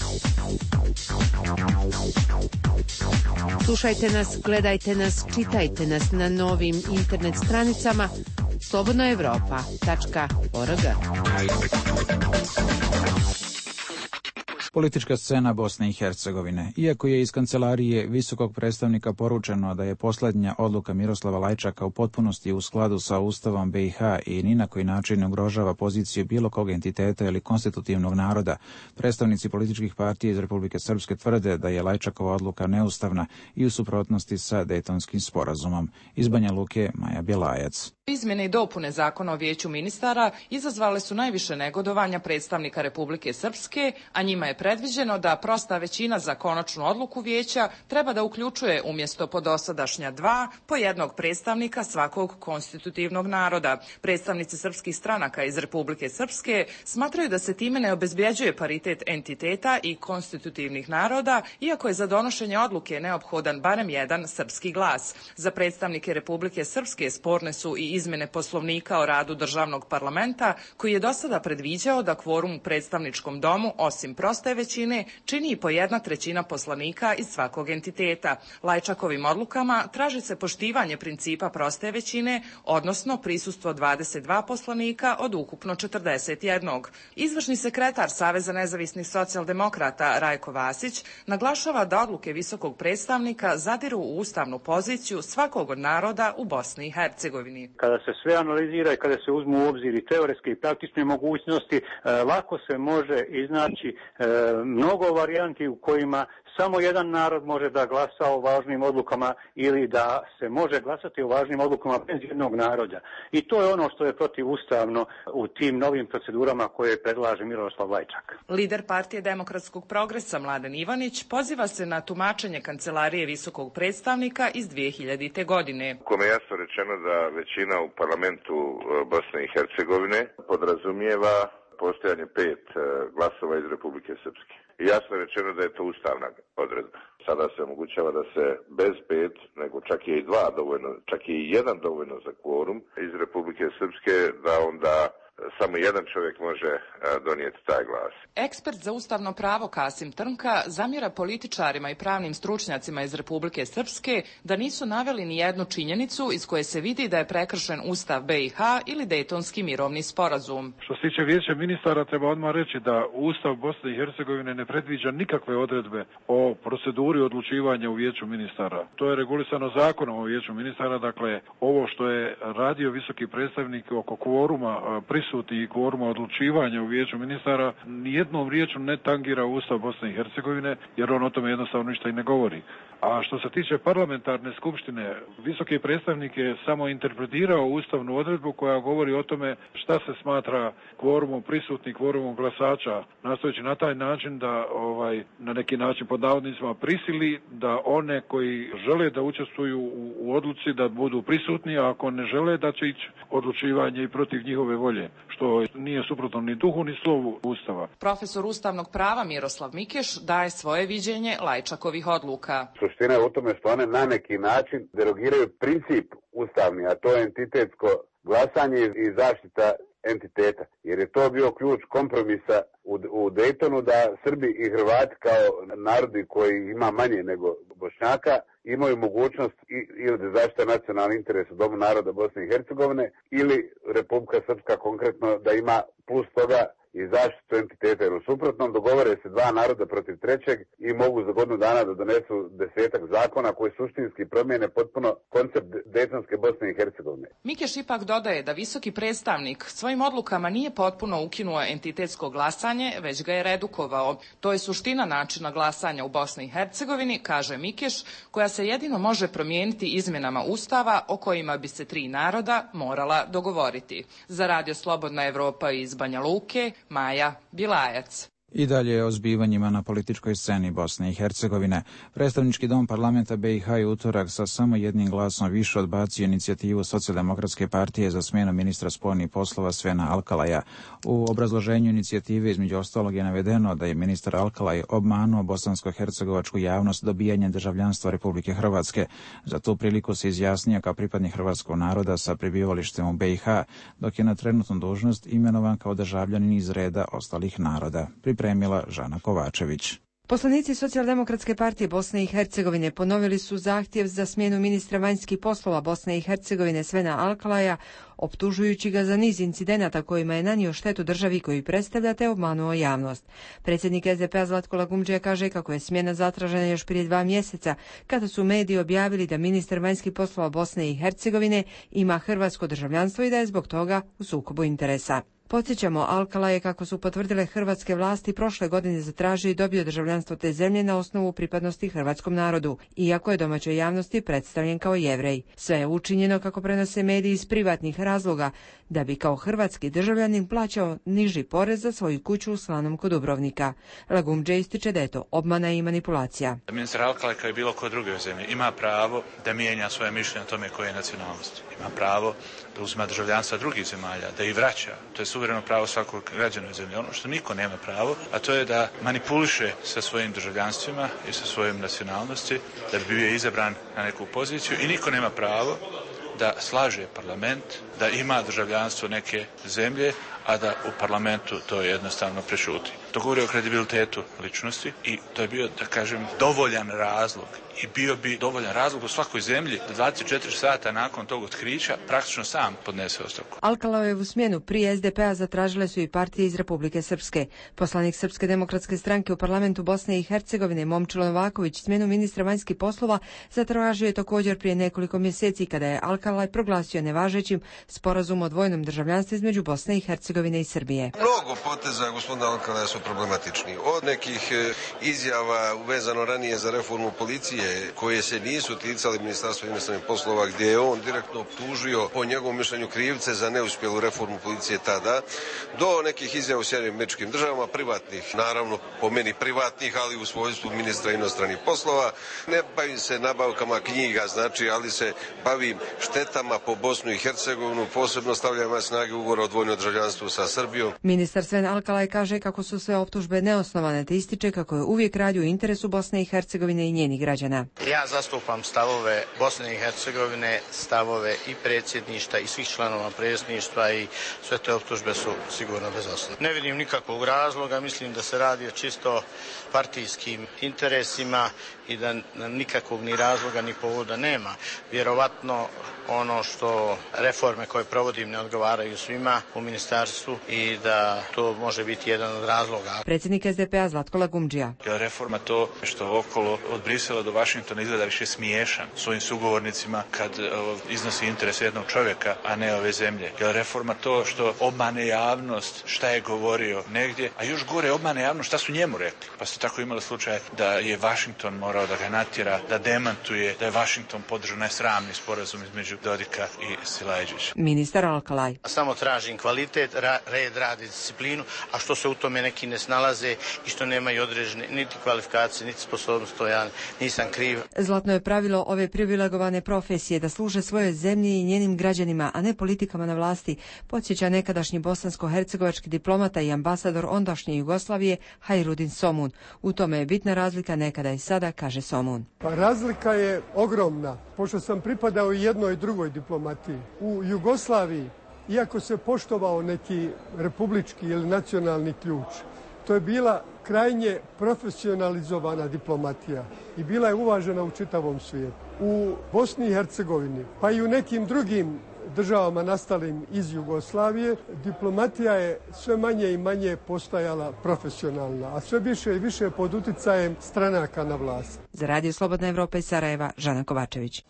Slušajte nas, gledajte nas, čitajte nas na novim internet stranicama slobodnaevropa.org. Politička scena Bosne i Hercegovine. Iako je iz kancelarije visokog predstavnika poručeno da je posljednja odluka Miroslava Lajčaka u potpunosti u skladu sa Ustavom BiH i ni na koji način ne ugrožava poziciju bilo kog entiteta ili konstitutivnog naroda, predstavnici političkih partija iz Republike Srpske tvrde da je Lajčakova odluka neustavna i u suprotnosti sa Dejtonskim sporazumom. Iz Banja Luke, Maja Bjelajac. Izmjene i dopune zakona o Vijeću ministara izazvale su najviše negodovanja predstavnika Republike Srpske, a njima je predviđeno da prosta većina za konačnu odluku vijeća treba da uključuje umjesto po dosadašnja 2 po jednog predstavnika svakog konstitutivnog naroda. Predstavnici srpskih stranaka iz Republike Srpske smatraju da se time ne obezbjeđuje paritet entiteta i konstitutivnih naroda, iako je za donošenje odluke neophodan barem jedan srpski glas. Za predstavnike Republike Srpske sporne su i izmjene Poslovnika o radu državnog parlamenta, koji je do sada predviđao da kvorum u predstavničkom domu, osim proste većine, čini i po 1/3 poslanika iz svakog entiteta. Lajčakovim odlukama traži se poštivanje principa proste većine, odnosno prisustvo 22 poslanika od ukupno 41. Izvršni sekretar Saveza nezavisnih socijaldemokrata Rajko Vasić naglašava da odluke visokog predstavnika zadiru u ustavnu poziciju svakog od naroda u Bosni i Hercegovini. Kada se sve analizira i kada se uzmu u obzir i teoretske i praktične mogućnosti, lako se može iznaći mnogo varijanti u kojima samo jedan narod može da glasa o važnim odlukama ili da se može glasati o važnim odlukama bez jednog naroda. I to je ono što je protivustavno u tim novim procedurama koje predlaže Miroslav Lajčak. Lider Partije demokratskog progresa Mladen Ivanić poziva se na tumačenje kancelarije visokog predstavnika iz 2000. godine. Kome je jasno rečeno da većina u parlamentu Bosne i Hercegovine podrazumijeva postojanje 5 glasova iz Republike Srpske. I jasno je rečeno da je to ustavna odredba. Sada se omogućava da se bez 5, nego čak je i 2 dovoljno, čak je i 1 dovoljno za kvorum iz Republike Srpske, da onda samo jedan čovjek može donijeti taj glas. Ekspert za ustavno pravo Kasim Trnka zamjera političarima i pravnim stručnjacima iz Republike Srpske da nisu naveli ni jednu činjenicu iz koje se vidi da je prekršen Ustav BiH ili Dejtonski mirovni sporazum. Što se tiče vijeća ministara, treba odmah reći da Ustav Bosne i Hercegovine ne predviđa nikakve odredbe o proceduri odlučivanja u vijeću ministara. To je regulisano zakonom o vijeću ministara, dakle ovo što je radio visoki predstavnik oko kvoruma prisutni i kvoruma odlučivanja u vijeću ministara nijednom riječu ne tangira Ustav Bosne i Hercegovine, jer on o tome jednostavno ništa i ne govori. A što se tiče parlamentarne skupštine, visoki predstavnik je samo interpretirao ustavnu odredbu koja govori o tome šta se smatra kvorumom prisutnih, kvorumom glasača, nastojeći na taj način da na neki način pod navodnicima prisili da one koji žele da učestvuju u odluci da budu prisutni, a ako ne žele da će ići odlučivanje i protiv njihove volje, što nije suprotno ni duhu ni slovu Ustava. Profesor ustavnog prava Miroslav Mikeš daje svoje viđenje Lajčakovih odluka. Suština je u tome što one na neki način derogiraju princip ustavni, a to je entitetsko glasanje i zaštita entiteta. Jer je to bio ključ kompromisa u Dejtonu da Srbi i Hrvati kao narodi koji ima manje nego Bošnjaka imaju mogućnost ili da zaštita nacionalni interes u Domu naroda Bosne i Hercegovine ili Republika Srpska konkretno da ima plus toga i zaštitu entiteta, jer u suprotnom dogovore se 2 naroda protiv trećeg i mogu za godinu dana da donesu 10-ak zakona koji suštinski promijene potpuno koncept Dejtonske Bosne i Hercegovine. Mikeš ipak dodaje da visoki predstavnik svojim odlukama nije potpuno ukinuo entitetsko glasanje, već ga je redukovao. To je suština načina glasanja u Bosni i Hercegovini, kaže Mikeš, koja se jedino može promijeniti izmjenama Ustava o kojima bi se 3 naroda morala dogovoriti. Za Radio Slobodna Evropa iz Banja Luke, Maja Bilajac. I dalje o zbivanjima na političkoj sceni Bosne i Hercegovine. Predstavnički dom parlamenta BiH je utorak sa samo jednim glasom više odbacio inicijativu Socijaldemokratske partije za smjenu ministra spoljnih poslova Svena Alkalaja. U obrazloženju inicijative između ostalog je navedeno da je ministar Alkalaj obmanuo bosansko-hercegovačku javnost dobijanjem državljanstva Republike Hrvatske. Za tu priliku se izjasnio kao pripadnik hrvatskog naroda sa prebivalištem u BiH, dok je na trenutnu dužnost imenovan kao državljanin iz reda ostalih naroda. Pripremila Žana Kovačević. Poslanici Socijaldemokratske partije Bosne i Hercegovine ponovili su zahtjev za smjenu ministra vanjskih poslova Bosne i Hercegovine Svena Alkalaja, optužujući ga za niz incidenata kojima je nanio štetu državi koju predstavlja te obmanuo javnost. Predsjednik SDP-a Zlatko Lagumdžija kaže kako je smjena zatražena još prije 2 mjeseca, kada su mediji objavili da ministar vanjskih poslova Bosne i Hercegovine ima hrvatsko državljanstvo i da je zbog toga u sukobu interesa. Podsjećamo, Alkala je, kako su potvrdile hrvatske vlasti, prošle godine zatražio i dobio državljanstvo te zemlje na osnovu pripadnosti hrvatskom narodu, iako je domaćoj javnosti predstavljen kao Jevrej. Sve je učinjeno, kako prenose mediji, iz privatnih razloga, da bi kao hrvatski državljanin plaćao niži porez za svoju kuću u Slanom kod Dubrovnika. Lagumdže ističe da je to obmana i manipulacija. Ministar Alkala, kao i bilo koje druge zemlje, ima pravo da mijenja svoje mišljenje o tome koje je nacionalnosti. Ima pravo da uzima državljanstva drugih zemalja, da ih vraća. To je suvereno pravo svakog građana zemlje. Ono što niko nema pravo, a to je da manipuliše sa svojim državljanstvima i sa svojim nacionalnosti, da bi bio izabran na neku poziciju, i niko nema pravo da slaže parlament, da ima državljanstvo neke zemlje, a da u parlamentu to jednostavno prešuti. To govori o kredibilitetu ličnosti i to je bio, da kažem, dovoljan razlog. I bio bi dovoljan razlog u svakoj zemlji da 24 sata nakon tog otkrića praktično sam podnese ostavku. Alkalajevu smjenu prije SDP-a zatražile su i partije iz Republike Srpske. Poslanik Srpske demokratske stranke u parlamentu Bosne i Hercegovine Momčilo Novaković smjenu ministra vanjskih poslova zatražio je također prije nekoliko mjeseci, kada je Alkalaj proglasio nevažećim sporazum o dvojnom državljanstvu između Bosne i Hercegovine i Srbije. Mnogo poteza gospodina Alkalaja su problematični. Od nekih izjava vezano ranije za reformu policije koje se nisu ticali Ministarstva inostranih poslova, gdje je on direktno optužio po njegovom mišljenju krivce za neuspjelu reformu policije tada, do nekih izjava u Sjedinjenim Američkim Državama, privatnih, naravno po meni privatnih, ali u svojstvu ministra inostranih poslova. Ne bavim se nabavkama knjiga, znači, ali se bavim štetama po Bosnu i Hercegovinu, posebno stavljam na snage ugovora o dvojnom državljanstvu sa Srbijom. Ministar Sven Alkalaj kaže kako su sve optužbe neosnovane, te ističe kako je uvijek radio u interesu Bosne i Hercegovine i njenih građana. Ja zastupam stavove Bosne i Hercegovine, stavove i predsjedništva i svih članova predsjedništva i sve te optužbe su sigurno bez osnova. Ne vidim nikakvog razloga, mislim da se radi o čisto partijskim interesima i da nikakvog ni razloga ni povoda nema. Vjerovatno ono što reforme koje provodim ne odgovaraju svima u ministarstvu i da to može biti jedan od razloga. Predsjednik SDP-a Zlatko Lagumdžija. Reforma to što okolo od Brisela do Vašingtona izgleda više smiješan svojim sugovornicima kad iznosi interes jednog čovjeka, a ne ove zemlje. Reforma to što obmane javnost šta je govorio negdje, a još gore obmane javnost šta su njemu rekli. Pa ste tako imali slučaj da je Vašington morao da ga natjera, da demantuje, da je Vašington podržao nesramni sporazum između Dodika i Silajđića. Ministar Alkalaj. Samo tražim kvalitet, red, rad i disciplinu, a što se u tome neki ne snalaze i što nemaju određene niti kvalifikacije, niti sposobnost, to ja nisam kriv. Zlatno je pravilo ove privilegovane profesije da služe svojoj zemlji i njenim građanima, a ne politikama na vlasti, podsjeća nekadašnji bosansko-hercegovački diplomata i ambasador ondašnje Jugoslavije Hajrudin Somun. U tome je bitna razlika nekada i sada, kaže Somun. Pa razlika je ogromna, pošto sam pripadao i jednoj i drugoj diplomatiji. U Jugoslaviji, iako se poštovao neki republički ili nacionalni ključ, to je bila krajnje profesionalizovana diplomatija i bila je uvažena u čitavom svijetu. U Bosni i Hercegovini, pa i u nekim drugim državama nastalim iz Jugoslavije, diplomatija je sve manje i manje postajala profesionalna, a sve više i više pod uticajem stranaka na vlasti. Za Radio Slobodna Evropa iz Sarajeva, Žana Kovačević.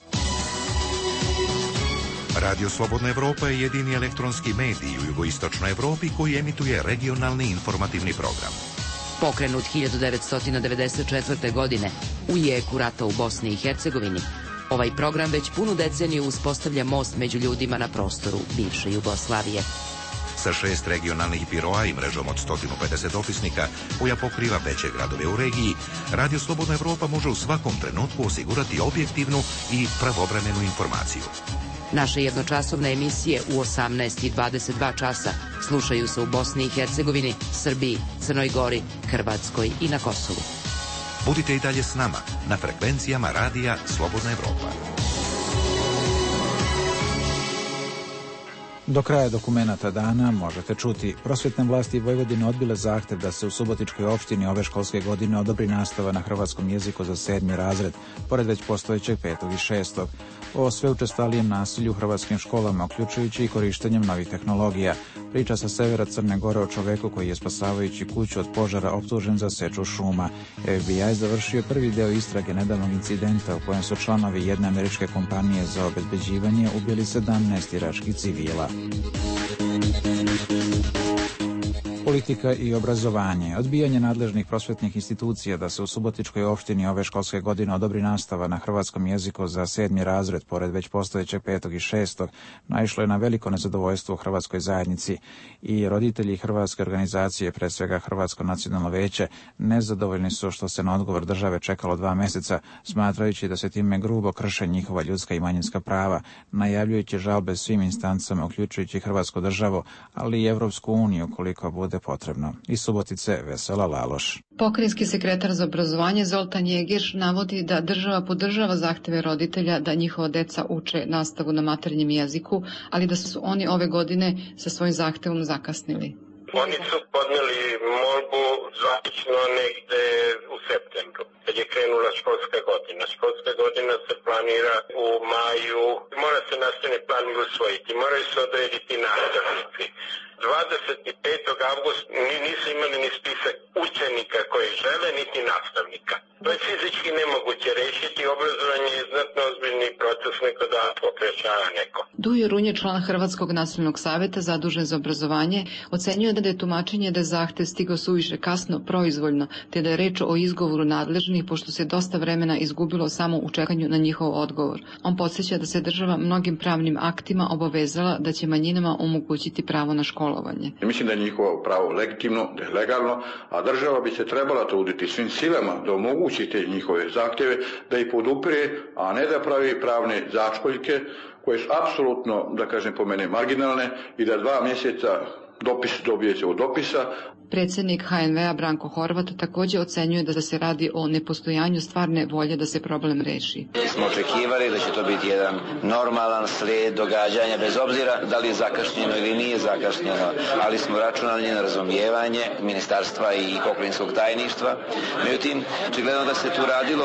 Radio Slobodna Evropa je jedini elektronski medij u jugoistočnoj Evropi koji emituje regionalni informativni program. Pokrenut 1994. godine u jeku rata u Bosni i Hercegovini, ovaj program već punu deceniju uspostavlja most među ljudima na prostoru bivše Jugoslavije. Sa 6 regionalnih biroa i mrežom od 150 opisnika koja pokriva veće gradove u regiji, Radio Slobodna Evropa može u svakom trenutku osigurati objektivnu i pravovremenu informaciju. Naše jednočasovne emisije u 18 i 22 časa slušaju se u Bosni i Hercegovini, Srbiji, Crnoj Gori, Hrvatskoj i na Kosovu. Budite i dalje s nama na frekvencijama Radija Slobodna Evropa. Do kraja dokumenata dana možete čuti: prosvjetne vlasti Vojvodine odbile zahtev da se u Subotičkoj opštini ove školske godine odobri nastava na hrvatskom jeziku za 7. razred, pored već postojećeg 5. i 6. O sve učestalijem nasilju u hrvatskim školama, uključujući i korištenjem novih tehnologija. Priča sa severa Crne Gore o čoveku koji je spasavajući kuću od požara optužen za seču šuma. FBI završio prvi deo istrage nedavnog incidenta u kojem su članovi jedne američke kompanije za obezbeđivanje ubili 17 iračkih civila. Politika i obrazovanje. Odbijanje nadležnih prosvetnih institucija da se u Subotičkoj opštini ove školske godine odobri nastava na hrvatskom jeziku za 7. razred, pored već postojećeg 5. i 6. naišlo je na veliko nezadovoljstvo u hrvatskoj zajednici i roditelji hrvatske organizacije, pre svega Hrvatsko nacionalno veće, nezadovoljni su što se na odgovor države čekalo 2 meseca, smatrajući da se time grubo krše njihova ljudska i manjinska prava, najavljujući žalbe svim instancama, uključujući Hrvatsku državu, ali i Evropsku uniju koliko bude potrebno. Iz Subotice Vesela Laloš. Pokrajinski sekretar za obrazovanje Zoltan Jeger navodi da država podržava zahteve roditelja da njihova deca uče nastavu na maternjem jeziku, ali da su oni ove godine sa svojim zahtevom zakasnili. Oni su podnijeli molbu zvanično negde u septembru. kad je krenula školska godina. Školska godina se planira u maju, mora se nastavni plan usvojiti, moraju se odrediti nastavnici. 25. avgusta nisu imali ni spisak učenika koji žele, niti nastavnika. To je fizički nemoguće rešiti, obrazovanje je znatno ozbiljni proces, neko da pokrešava neko. Dujo Runje, član Hrvatskog nacionalnog saveta zadužen za obrazovanje, ocenjuje da je tumačenje da je zahtev stigao suviše kasno, proizvoljno, te da je reč o izgovoru nadležnih, pošto se dosta vremena izgubilo samo u čekanju na njihov odgovor. On podsjeća da se država mnogim pravnim aktima obavezala da će manjinama omogućiti pravo na školovanje. Mislim da je njihovo pravo legitimno, da je legalno, a država bi se trebala truditi svim silama da omogući te njihove zahtjeve, da ih podupire, a ne da pravi pravne začkoljke koje su apsolutno, da kažem po mene, marginalne i da 2 mjeseca dopis dobije se od dopisa. Predsjednik HNV-a Branko Horvat također ocenjuje da se radi o nepostojanju stvarne volje da se problem reši. Smo očekivali da će to biti jedan normalan slijed događanja, bez obzira da li je zakašnjeno ili nije zakašnjeno, ali smo računali na razumijevanje ministarstva i pokrajinskog tajništva. Međutim, očigledno da se tu radilo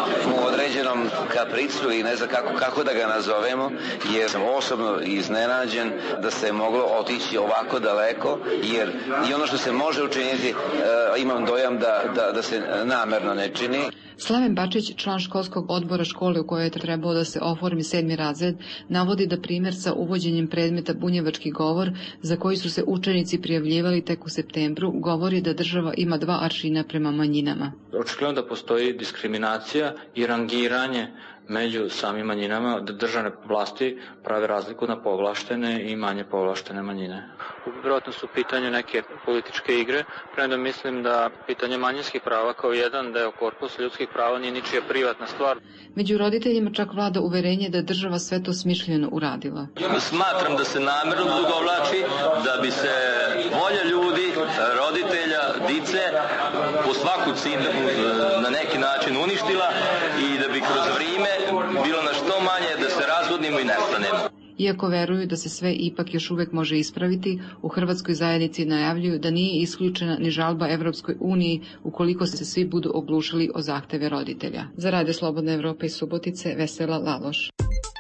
u određenom kapricu i ne znam kako da ga nazovemo, jer sam osobno iznenađen da se moglo otići ovako daleko, jer i ono što se može učiniti, imam dojam da se namerno ne čini. Slaven Bačić, član školskog odbora škole u kojoj je trebao da se oformi 7. razred, navodi da primjer sa uvođenjem predmeta bunjevački govor, za koji su se učenici prijavljivali tek u septembru, govori da država ima 2 aršina prema manjinama. Očigledno da postoji diskriminacija i rangiranje među samim manjinama, da državne vlasti prave razliku na povlaštene i manje povlaštene manjine. Vjerojatno su u pitanju neke političke igre, premda mislim da pitanje manjinskih prava kao jedan deo korpusa ljudskih prava nije ničija privatna stvar. Među roditeljima čak vlada uverenje da je država sve to smišljeno uradila. Smatram da se namjerno odugovlači, da bi se volja ljudi, roditelja, dice po svaku cijenu na neki način uništila i da bi kroz vrijeme bilo na što manje da se razvodnimo i nestanemo. Iako veruju da se sve ipak još uvijek može ispraviti, u Hrvatskoj zajednici najavljuju da nije isključena ni žalba Evropskoj uniji ukoliko se svi budu oglušili o zahteve roditelja. Za Radio Slobodna Evropa iz Subotice, Vesela Laloš.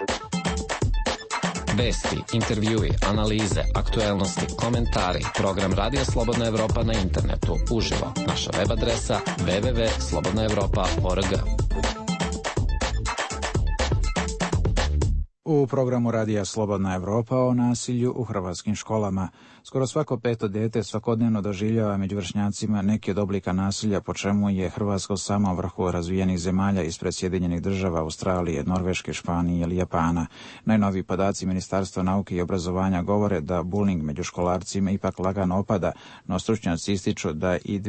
Vesti, intervjui, analize, aktuelnosti, komentari, program Radio Slobodna Evropa na internetu, uživo. Naša web adresa www.slobodnaevropa.org. U programu Radija Slobodna Evropa o nasilju u hrvatskim školama. Skoro svako 5. dete svakodnevno doživljava među vršnjacima neki od oblika nasilja, po čemu je Hrvatska samo u vrhu razvijenih zemalja ispred Sjedinjenih Država, Australije, Norveške, Španije ili Japana. Najnoviji podaci Ministarstva nauke i obrazovanja govore da bullying među školarcima ipak lagano opada, no stručnjaci ističu da i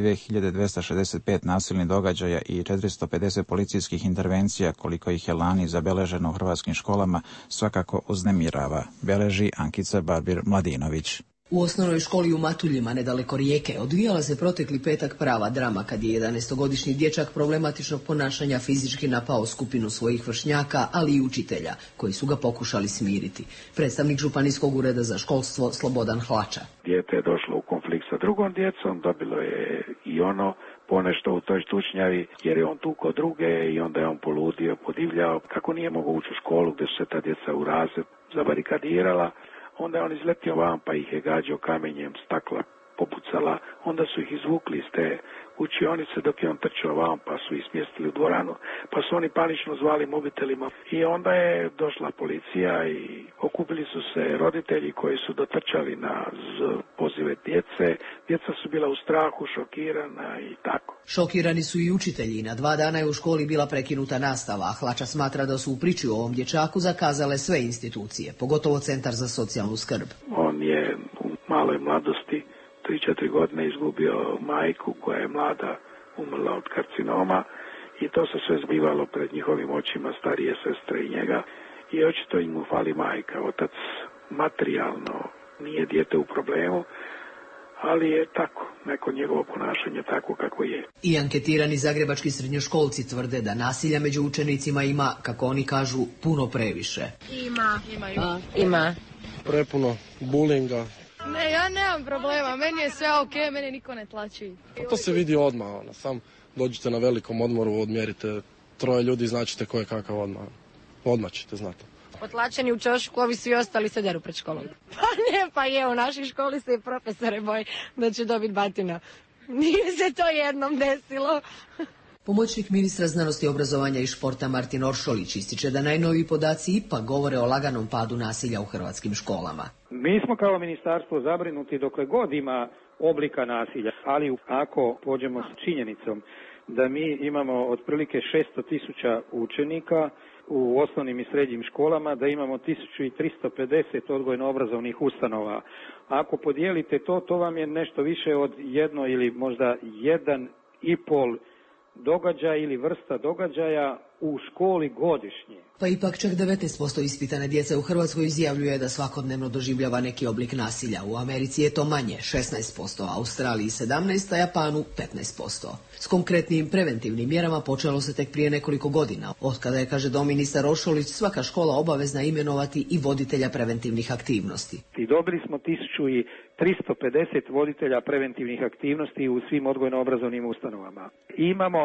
2265 nasilnih događaja i 450 policijskih intervencija, koliko ih je lani zabeleženo u hrvatskim školama, svakako uznemirava, beleži Ankica Barbir-Mladinović. U osnovnoj školi u Matuljima, nedaleko Rijeke, odvijala se protekli petak prava drama kad je 11-godišnji dječak problematičnog ponašanja fizički napao skupinu svojih vršnjaka, ali i učitelja, koji su ga pokušali smiriti. Predstavnik Županijskog ureda za školstvo Slobodan Hlača. Dijete je došlo u konflikt sa drugom djecom, dobilo je i ono ponešto u toj tučnjavi, jer je on tukao druge i onda je on poludio, podivljao. Kako nije mogao ući u školu gdje su se ta djeca u razred zabarikadirala, onda je on izletio van pa ih je gađao kamenjem, stakla popucala, onda su ih izvukli iz te učionice dok je on trčao van pa su ih smjestili u dvoranu, pa su oni panično zvali mobitelima i onda je došla policija i okupili su se roditelji koji su dotrčali na pozive djece, djeca su bila u strahu, šokirana i tako. Šokirani su i učitelji. Na 2 dana je u školi bila prekinuta nastava, a Hlača smatra da su u priči o ovom dječaku zakazale sve institucije, pogotovo Centar za socijalnu skrb. On je u maloj mladosti 3-4 godine izgubio majku koja je mlada umrla od karcinoma i to se sve zbivalo pred njihovim očima, starije sestre i njega i očito im mu fali majka. Otac materijalno nije dijete u problemu, ali je tako, neko njegovo ponašanje tako kako je. I anketirani zagrebački srednjoškolci tvrde da nasilja među učenicima ima, kako oni kažu, puno previše. Ima. Prepuno bulinga. Ne, ja nemam problema, meni je sve ok, mene niko ne tlači. To se vidi odmah, sam dođete na velikom odmoru, odmjerite 3 ljudi, značite ko je kakav odmah ćete znati. Potlačeni u čošku, ovi svi ostali se deru pred školom. Pa ne, pa je, u našoj školi se i profesore boji da će dobiti batina. Nije se to jednom desilo. Pomoćnik ministra znanosti, obrazovanja i športa Martin Oršolić ističe da najnoviji podaci ipak govore o laganom padu nasilja u hrvatskim školama. Mi smo kao ministarstvo zabrinuti dokle god ima oblika nasilja, ali ako pođemo s činjenicom da mi imamo otprilike 600.000 učenika u osnovnim i srednjim školama, da imamo 1350 odgojno-obrazovnih ustanova. Ako podijelite to vam je nešto više od 1 ili možda 1,5 događaj ili vrsta događaja u školi godišnje. Pa ipak čak 19% ispitane djece u Hrvatskoj izjavljuje da svakodnevno doživljava neki oblik nasilja. U Americi je to manje, 16%, Australiji 17%, a Japanu 15%. S konkretnim preventivnim mjerama počelo se tek prije nekoliko godina. Otkada je, kaže ministar Oršolić, svaka škola obavezna imenovati i voditelja preventivnih aktivnosti. I dobili smo 1350 voditelja preventivnih aktivnosti u svim odgojno-obrazovnim ustanovama. Imamo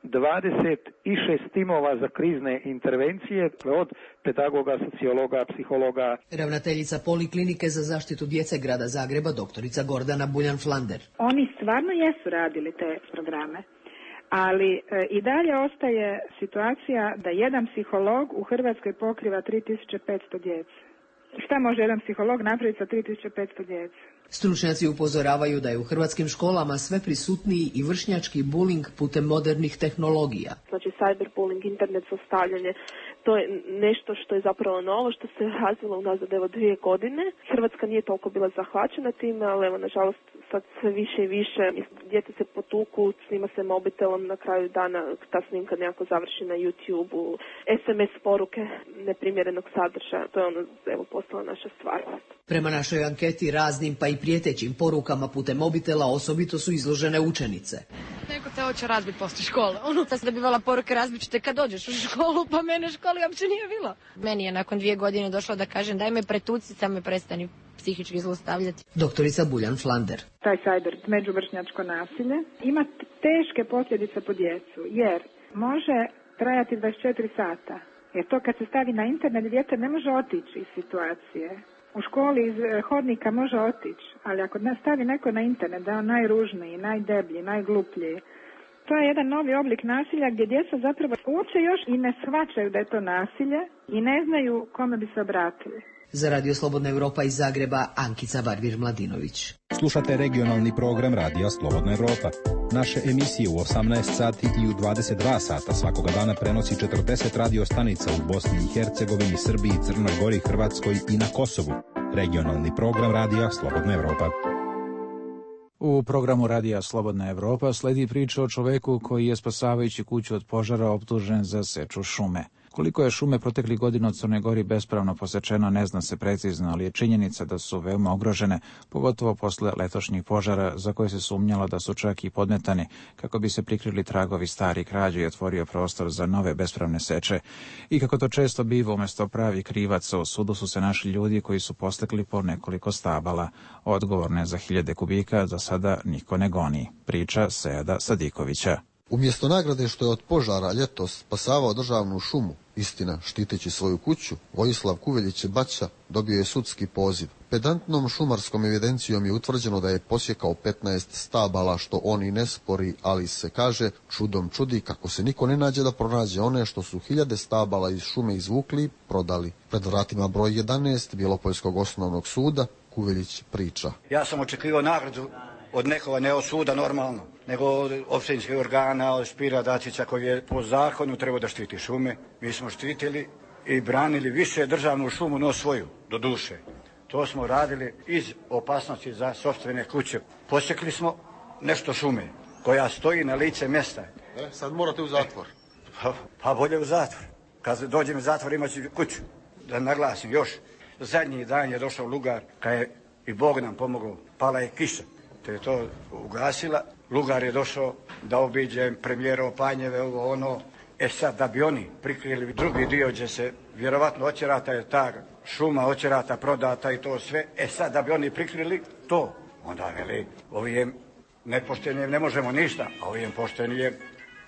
26 timova za krizne intervencije od pedagoga, sociologa, psihologa. Ravnateljica Poliklinike za zaštitu djece grada Zagreba, doktorica Gordana Buljan-Flander. Oni stvarno jesu radili te programe, ali i dalje ostaje situacija da jedan psiholog u Hrvatskoj pokriva 3500 djece. Šta može jedan psiholog napraviti sa 3500 djece? Stručnjaci upozoravaju da je u hrvatskim školama sve prisutniji i vršnjački bullying putem modernih tehnologija. Znači cyberbullying, internet zlostavljanje, to je nešto što je zapravo novo, što se razvilo unazad 2 godine. Hrvatska nije toliko bila zahvaćena time, ali evo, nažalost, sad sve više i više. Djeca se potuku, snima se mobitelom, na kraju dana ta snimka nekako završi na YouTube-u, SMS poruke neprimjerenog sadržaja. To je postala naša stvarnost. Prema našoj anketi raznim pa i prijetećim porukama putem mobitela osobito su izložene učenice. Neko te hoće razbiti poslije škole. Sad sam dobivala poruke razbit ću te kad dođeš u školu, pa mene u školi uopće nije bilo. Meni je nakon 2 godine došlo da kažem daj me pretuci, sam me prestani psihički zlostavljati. Doktorica Buljan-Flander. Taj cyber, međuvršnjačko nasilje, ima teške posljedice po djecu, jer može trajati 24 sata. Jer to kad se stavi na internet, dijete ne može otići iz situacije. U školi iz hodnika može otići, ali ako stavi neko na internet da je on najružniji, najdeblji, najgluplji, to je jedan novi oblik nasilja gdje djeca zapravo uopće još i ne shvaćaju da je to nasilje i ne znaju kome bi se obratili. Za Radio Slobodna Evropa iz Zagreba, Ankica Barvir-Mladinović. Slušate regionalni program Radija Slobodna Evropa. Naše emisije u 18 sati i u 22 sata svakoga dana prenosi 40 radio stanica u Bosni i Hercegovini, Srbiji, Crnoj Gori, Hrvatskoj i na Kosovu. Regionalni program Radija Slobodna Evropa. U programu Radija Slobodna Evropa sledi priča o čoveku koji je spasavajući kuću od požara optužen za seču šume. Koliko je šume proteklih godina u Crnoj Gori bespravno posečeno ne zna se precizno, ali je činjenica da su veoma ugrožene, pogotovo posle letošnjih požara za koje se sumnjalo da su čak i podmetani kako bi se prikrili tragovi stari krađe i otvorio prostor za nove bespravne seče. I kako to često biva, umjesto pravi krivaca u sudu su se našli ljudi koji su postekli po nekoliko stabala. Odgovorne za 1000 kubika za sada niko ne goni. Priča Sejada Sadikovića. Umjesto nagrade što je od požara ljetos spasavao državnu šumu, istina štiteći svoju kuću, Vojislav Kuveljić Baća dobio je sudski poziv. Pedantnom šumarskom evidencijom je utvrđeno da je posjekao 15 stabala, što on i ne spori, ali se kaže čudom čudi kako se niko ne nađe da pronađe one što su 1000 stabala iz šume izvukli i prodali. Pred vratima broj 11 Bjelopoljskog osnovnog suda Kuveljić priča. Ja sam očekivao nagradu od nekoga, ne od suda normalno, nego od općinskih organa, od Špira Dačića koji je po zakonu trebao da štiti šume. Mi smo štitili i branili više državnu šumu, no svoju, do duše. To smo radili iz opasnosti za sopstvene kuće. Posjekli smo nešto šume koja stoji na lice mjesta. Sad morate u zatvor. Pa bolje u zatvor. Kad dođem u zatvor imat ću kuću. Da naglasim još, zadnji dan je došao lugar, kad je i Bog nam pomogao, pala je kiša. Te je to ugasila. Lugar je došao da obiđe premijero Panjeve, ovo ono. Sad da bi oni prikrili drugi dio gdje se vjerovatno očerata je ta šuma, očerata, prodata i to sve. Sad da bi oni prikrili to, onda veli, ovijem nepoštenjem ne možemo ništa, a ovijem poštenijem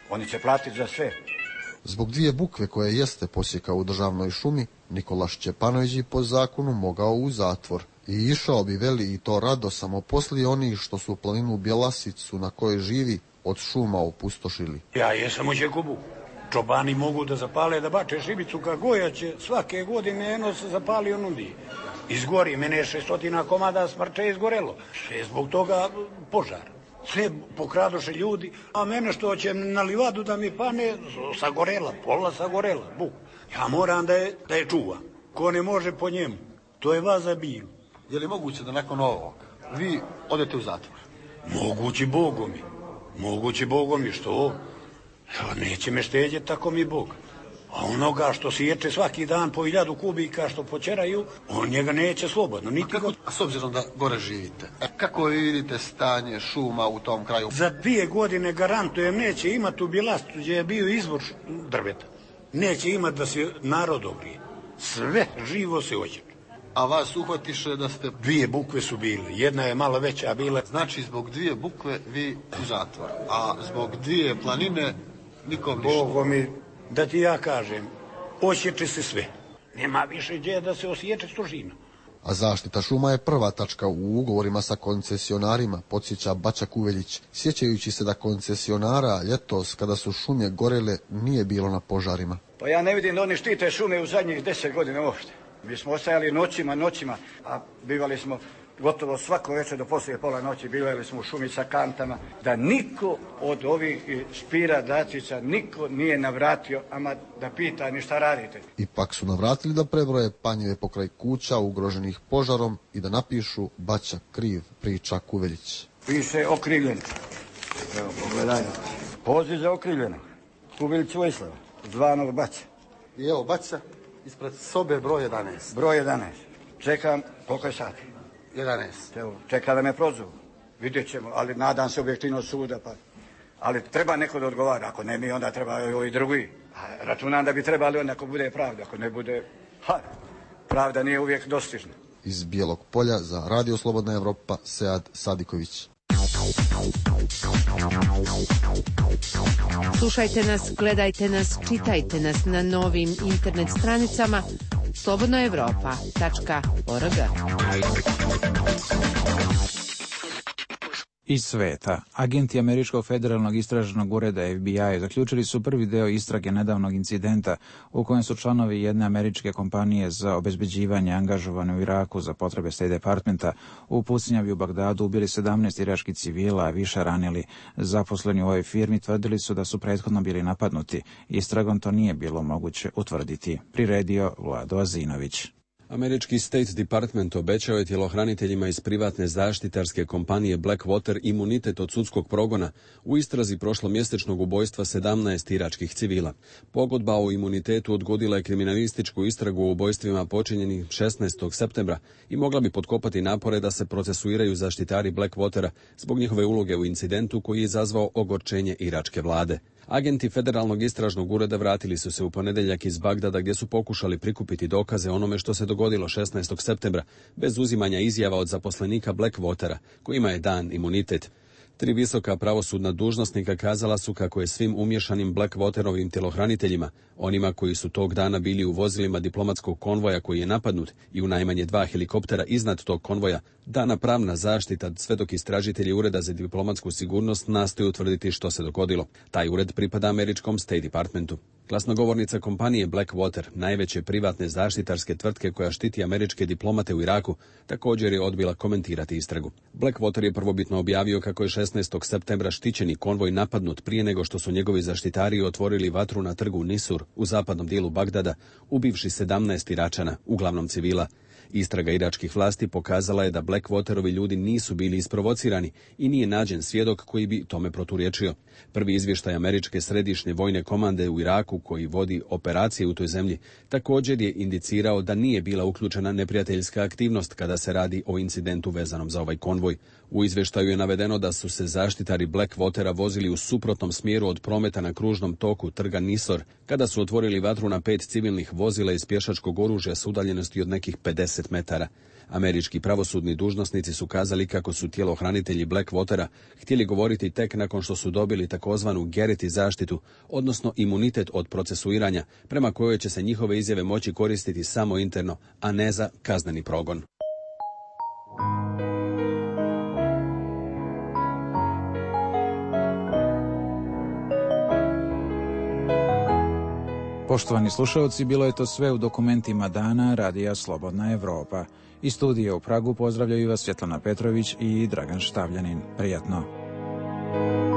Oni će platiti za sve. Zbog 2 bukve koje jeste posjekao u državnoj šumi, Nikola Šćepanović je po zakonu mogao u zatvor. I išao bi, veli, i to rado, samo poslije onih što su planinu Bjelasicu na kojoj živi od šuma opustošili. Ja jesam u Čekubu. Čobani mogu da zapale, da bače šibicu kako ja će svake godine jedno se zapali onundi. Izgori, mene 600 komada smrče izgorelo. Sve zbog toga požar. Sve pokradoše ljudi, a mene što će na livadu da mi pane, sagorela, pola sagorela, buk. Ja moram da je čuvam. Ko ne može po njemu, to je vaza bilo. Je li moguće da nakon ovog vi odete u zatvor? Mogući Bogom i što? Neće me štedjeti, tako mi Bog. A onoga što sječe svaki dan po 1000 kubika što počeraju, on njega neće slobodno. A s obzirom da gore živite, kako vi vidite stanje šuma u tom kraju? Za 2 godine garantujem neće imati u Bjelastu gdje je bio izvor drveta. Neće imati da se narod obrije. Sve živo se ođe. A vas uhvatiše da ste... 2 bukve su bile, jedna je malo veća bila. Znači zbog 2 bukve vi u zatvor, a zbog 2 planine nikom ništa. Bogo mi, da ti ja kažem, osjeće se sve. Nema više gdje da se osjeće stružina. A zaštita šuma je prva tačka u ugovorima sa koncesionarima, podsjeća Bača Kuveljić, sjećajući se da koncesionara ljetos, kada su šume gorele, nije bilo na požarima. Pa ja ne vidim da oni štite šume u zadnjih 10 godina uopšte. Mi smo ostajali noćima, a bivali smo gotovo svako večer do poslije pola noći, bivali smo u šumi sa kantama, da niko od ovih Špira, Dačića, niko nije navratio, ama da pita ni šta radite. Ipak su navratili da prebroje panjeve pokraj kuća ugroženih požarom i da napišu Bača kriv, priča Kuveljić. Piše okrivljeno. Evo, pogledajmo. Poziv za okrivljenog. Kuveljić Vojislava, zvanog Bača. I evo Bača, ispred sobe broj 11. Broj 11. Čekam, koliko je sati? 11. Evo, čeka da me prozovu. Vidjet ćemo, ali nadam se objektivnost suda. Ali treba neko da odgovara. Ako ne mi, onda treba i ovi drugi. Računam da bi trebali on ako bude pravda. Ako ne bude, pravda nije uvijek dostižna. Iz Bijelog Polja za Radio Slobodna Evropa, Sead Sadiković. Slušajte nas, gledajte nas, čitajte nas na novim internet stranicama slobodnoevropa.org. Iz sveta. Agenti Američkog federalnog istražnog ureda FBI zaključili su prvi deo istrage nedavnog incidenta u kojem su članovi jedne američke kompanije za obezbeđivanje angažovane u Iraku za potrebe State Departmenta u pucnjavi u Bagdadu ubili 17 iračkih civila, a više ranili. Zaposleni u ovoj firmi tvrdili su da su prethodno bili napadnuti. Istragom to nije bilo moguće utvrditi. Priredio Vlado Azinović. Američki State Department obećao je tjelohraniteljima iz privatne zaštitarske kompanije Blackwater imunitet od sudskog progona u istrazi prošlomjesečnog ubojstva 17 iračkih civila. Pogodba o imunitetu odgodila je kriminalističku istragu o ubojstvima počinjenih 16. septembra i mogla bi potkopati napore da se procesuiraju zaštitari Blackwatera zbog njihove uloge u incidentu koji je izazvao ogorčenje iračke vlade. Agenti Federalnog istražnog ureda vratili su se u ponedjeljak iz Bagdada gdje su pokušali prikupiti dokaze onome što se dogodilo 16. septembra bez uzimanja izjava od zaposlenika Blackwatera kojima je dan imunitet. 3 visoka pravosudna dužnosnika kazala su kako je svim umješanim Blackwaterovim tjelohraniteljima, onima koji su tog dana bili u vozilima diplomatskog konvoja koji je napadnut i u najmanje 2 helikoptera iznad tog konvoja, dana pravna zaštita sve dok istražitelji Ureda za diplomatsku sigurnost nastoje utvrditi što se dogodilo. Taj ured pripada američkom State Departmentu. Glasnogovornica kompanije Blackwater, najveće privatne zaštitarske tvrtke koja štiti američke diplomate u Iraku, također je odbila komentirati istragu. Blackwater je prvobitno objavio kako je 16. septembra štićeni konvoj napadnut prije nego što su njegovi zaštitari otvorili vatru na trgu Nisur u zapadnom dijelu Bagdada, ubivši 17 Iračana, uglavnom civila. Istraga iračkih vlasti pokazala je da Blackwaterovi ljudi nisu bili isprovocirani i nije nađen svjedok koji bi tome proturječio. Prvi izvještaj američke središnje vojne komande u Iraku, koji vodi operacije u toj zemlji, također je indicirao da nije bila uključena neprijateljska aktivnost kada se radi o incidentu vezanom za ovaj konvoj. U izvještaju je navedeno da su se zaštitari Blackwatera vozili u suprotnom smjeru od prometa na kružnom toku trga Nisor, kada su otvorili vatru na 5 civilnih vozila iz pješačkog oružja s udaljenosti od nekih 50 metara. Američki pravosudni dužnosnici su kazali kako su tjelohranitelji Blackwatera htjeli govoriti tek nakon što su dobili takozvanu Garrity zaštitu, odnosno imunitet od procesuiranja, prema kojoj će se njihove izjave moći koristiti samo interno, a ne za kazneni progon. Poštovani slušalci, bilo je to sve u dokumentima dana Radija Slobodna Evropa. Iz studija u Pragu pozdravljaju vas Svjetlana Petrović i Dragan Štavljanin. Prijatno.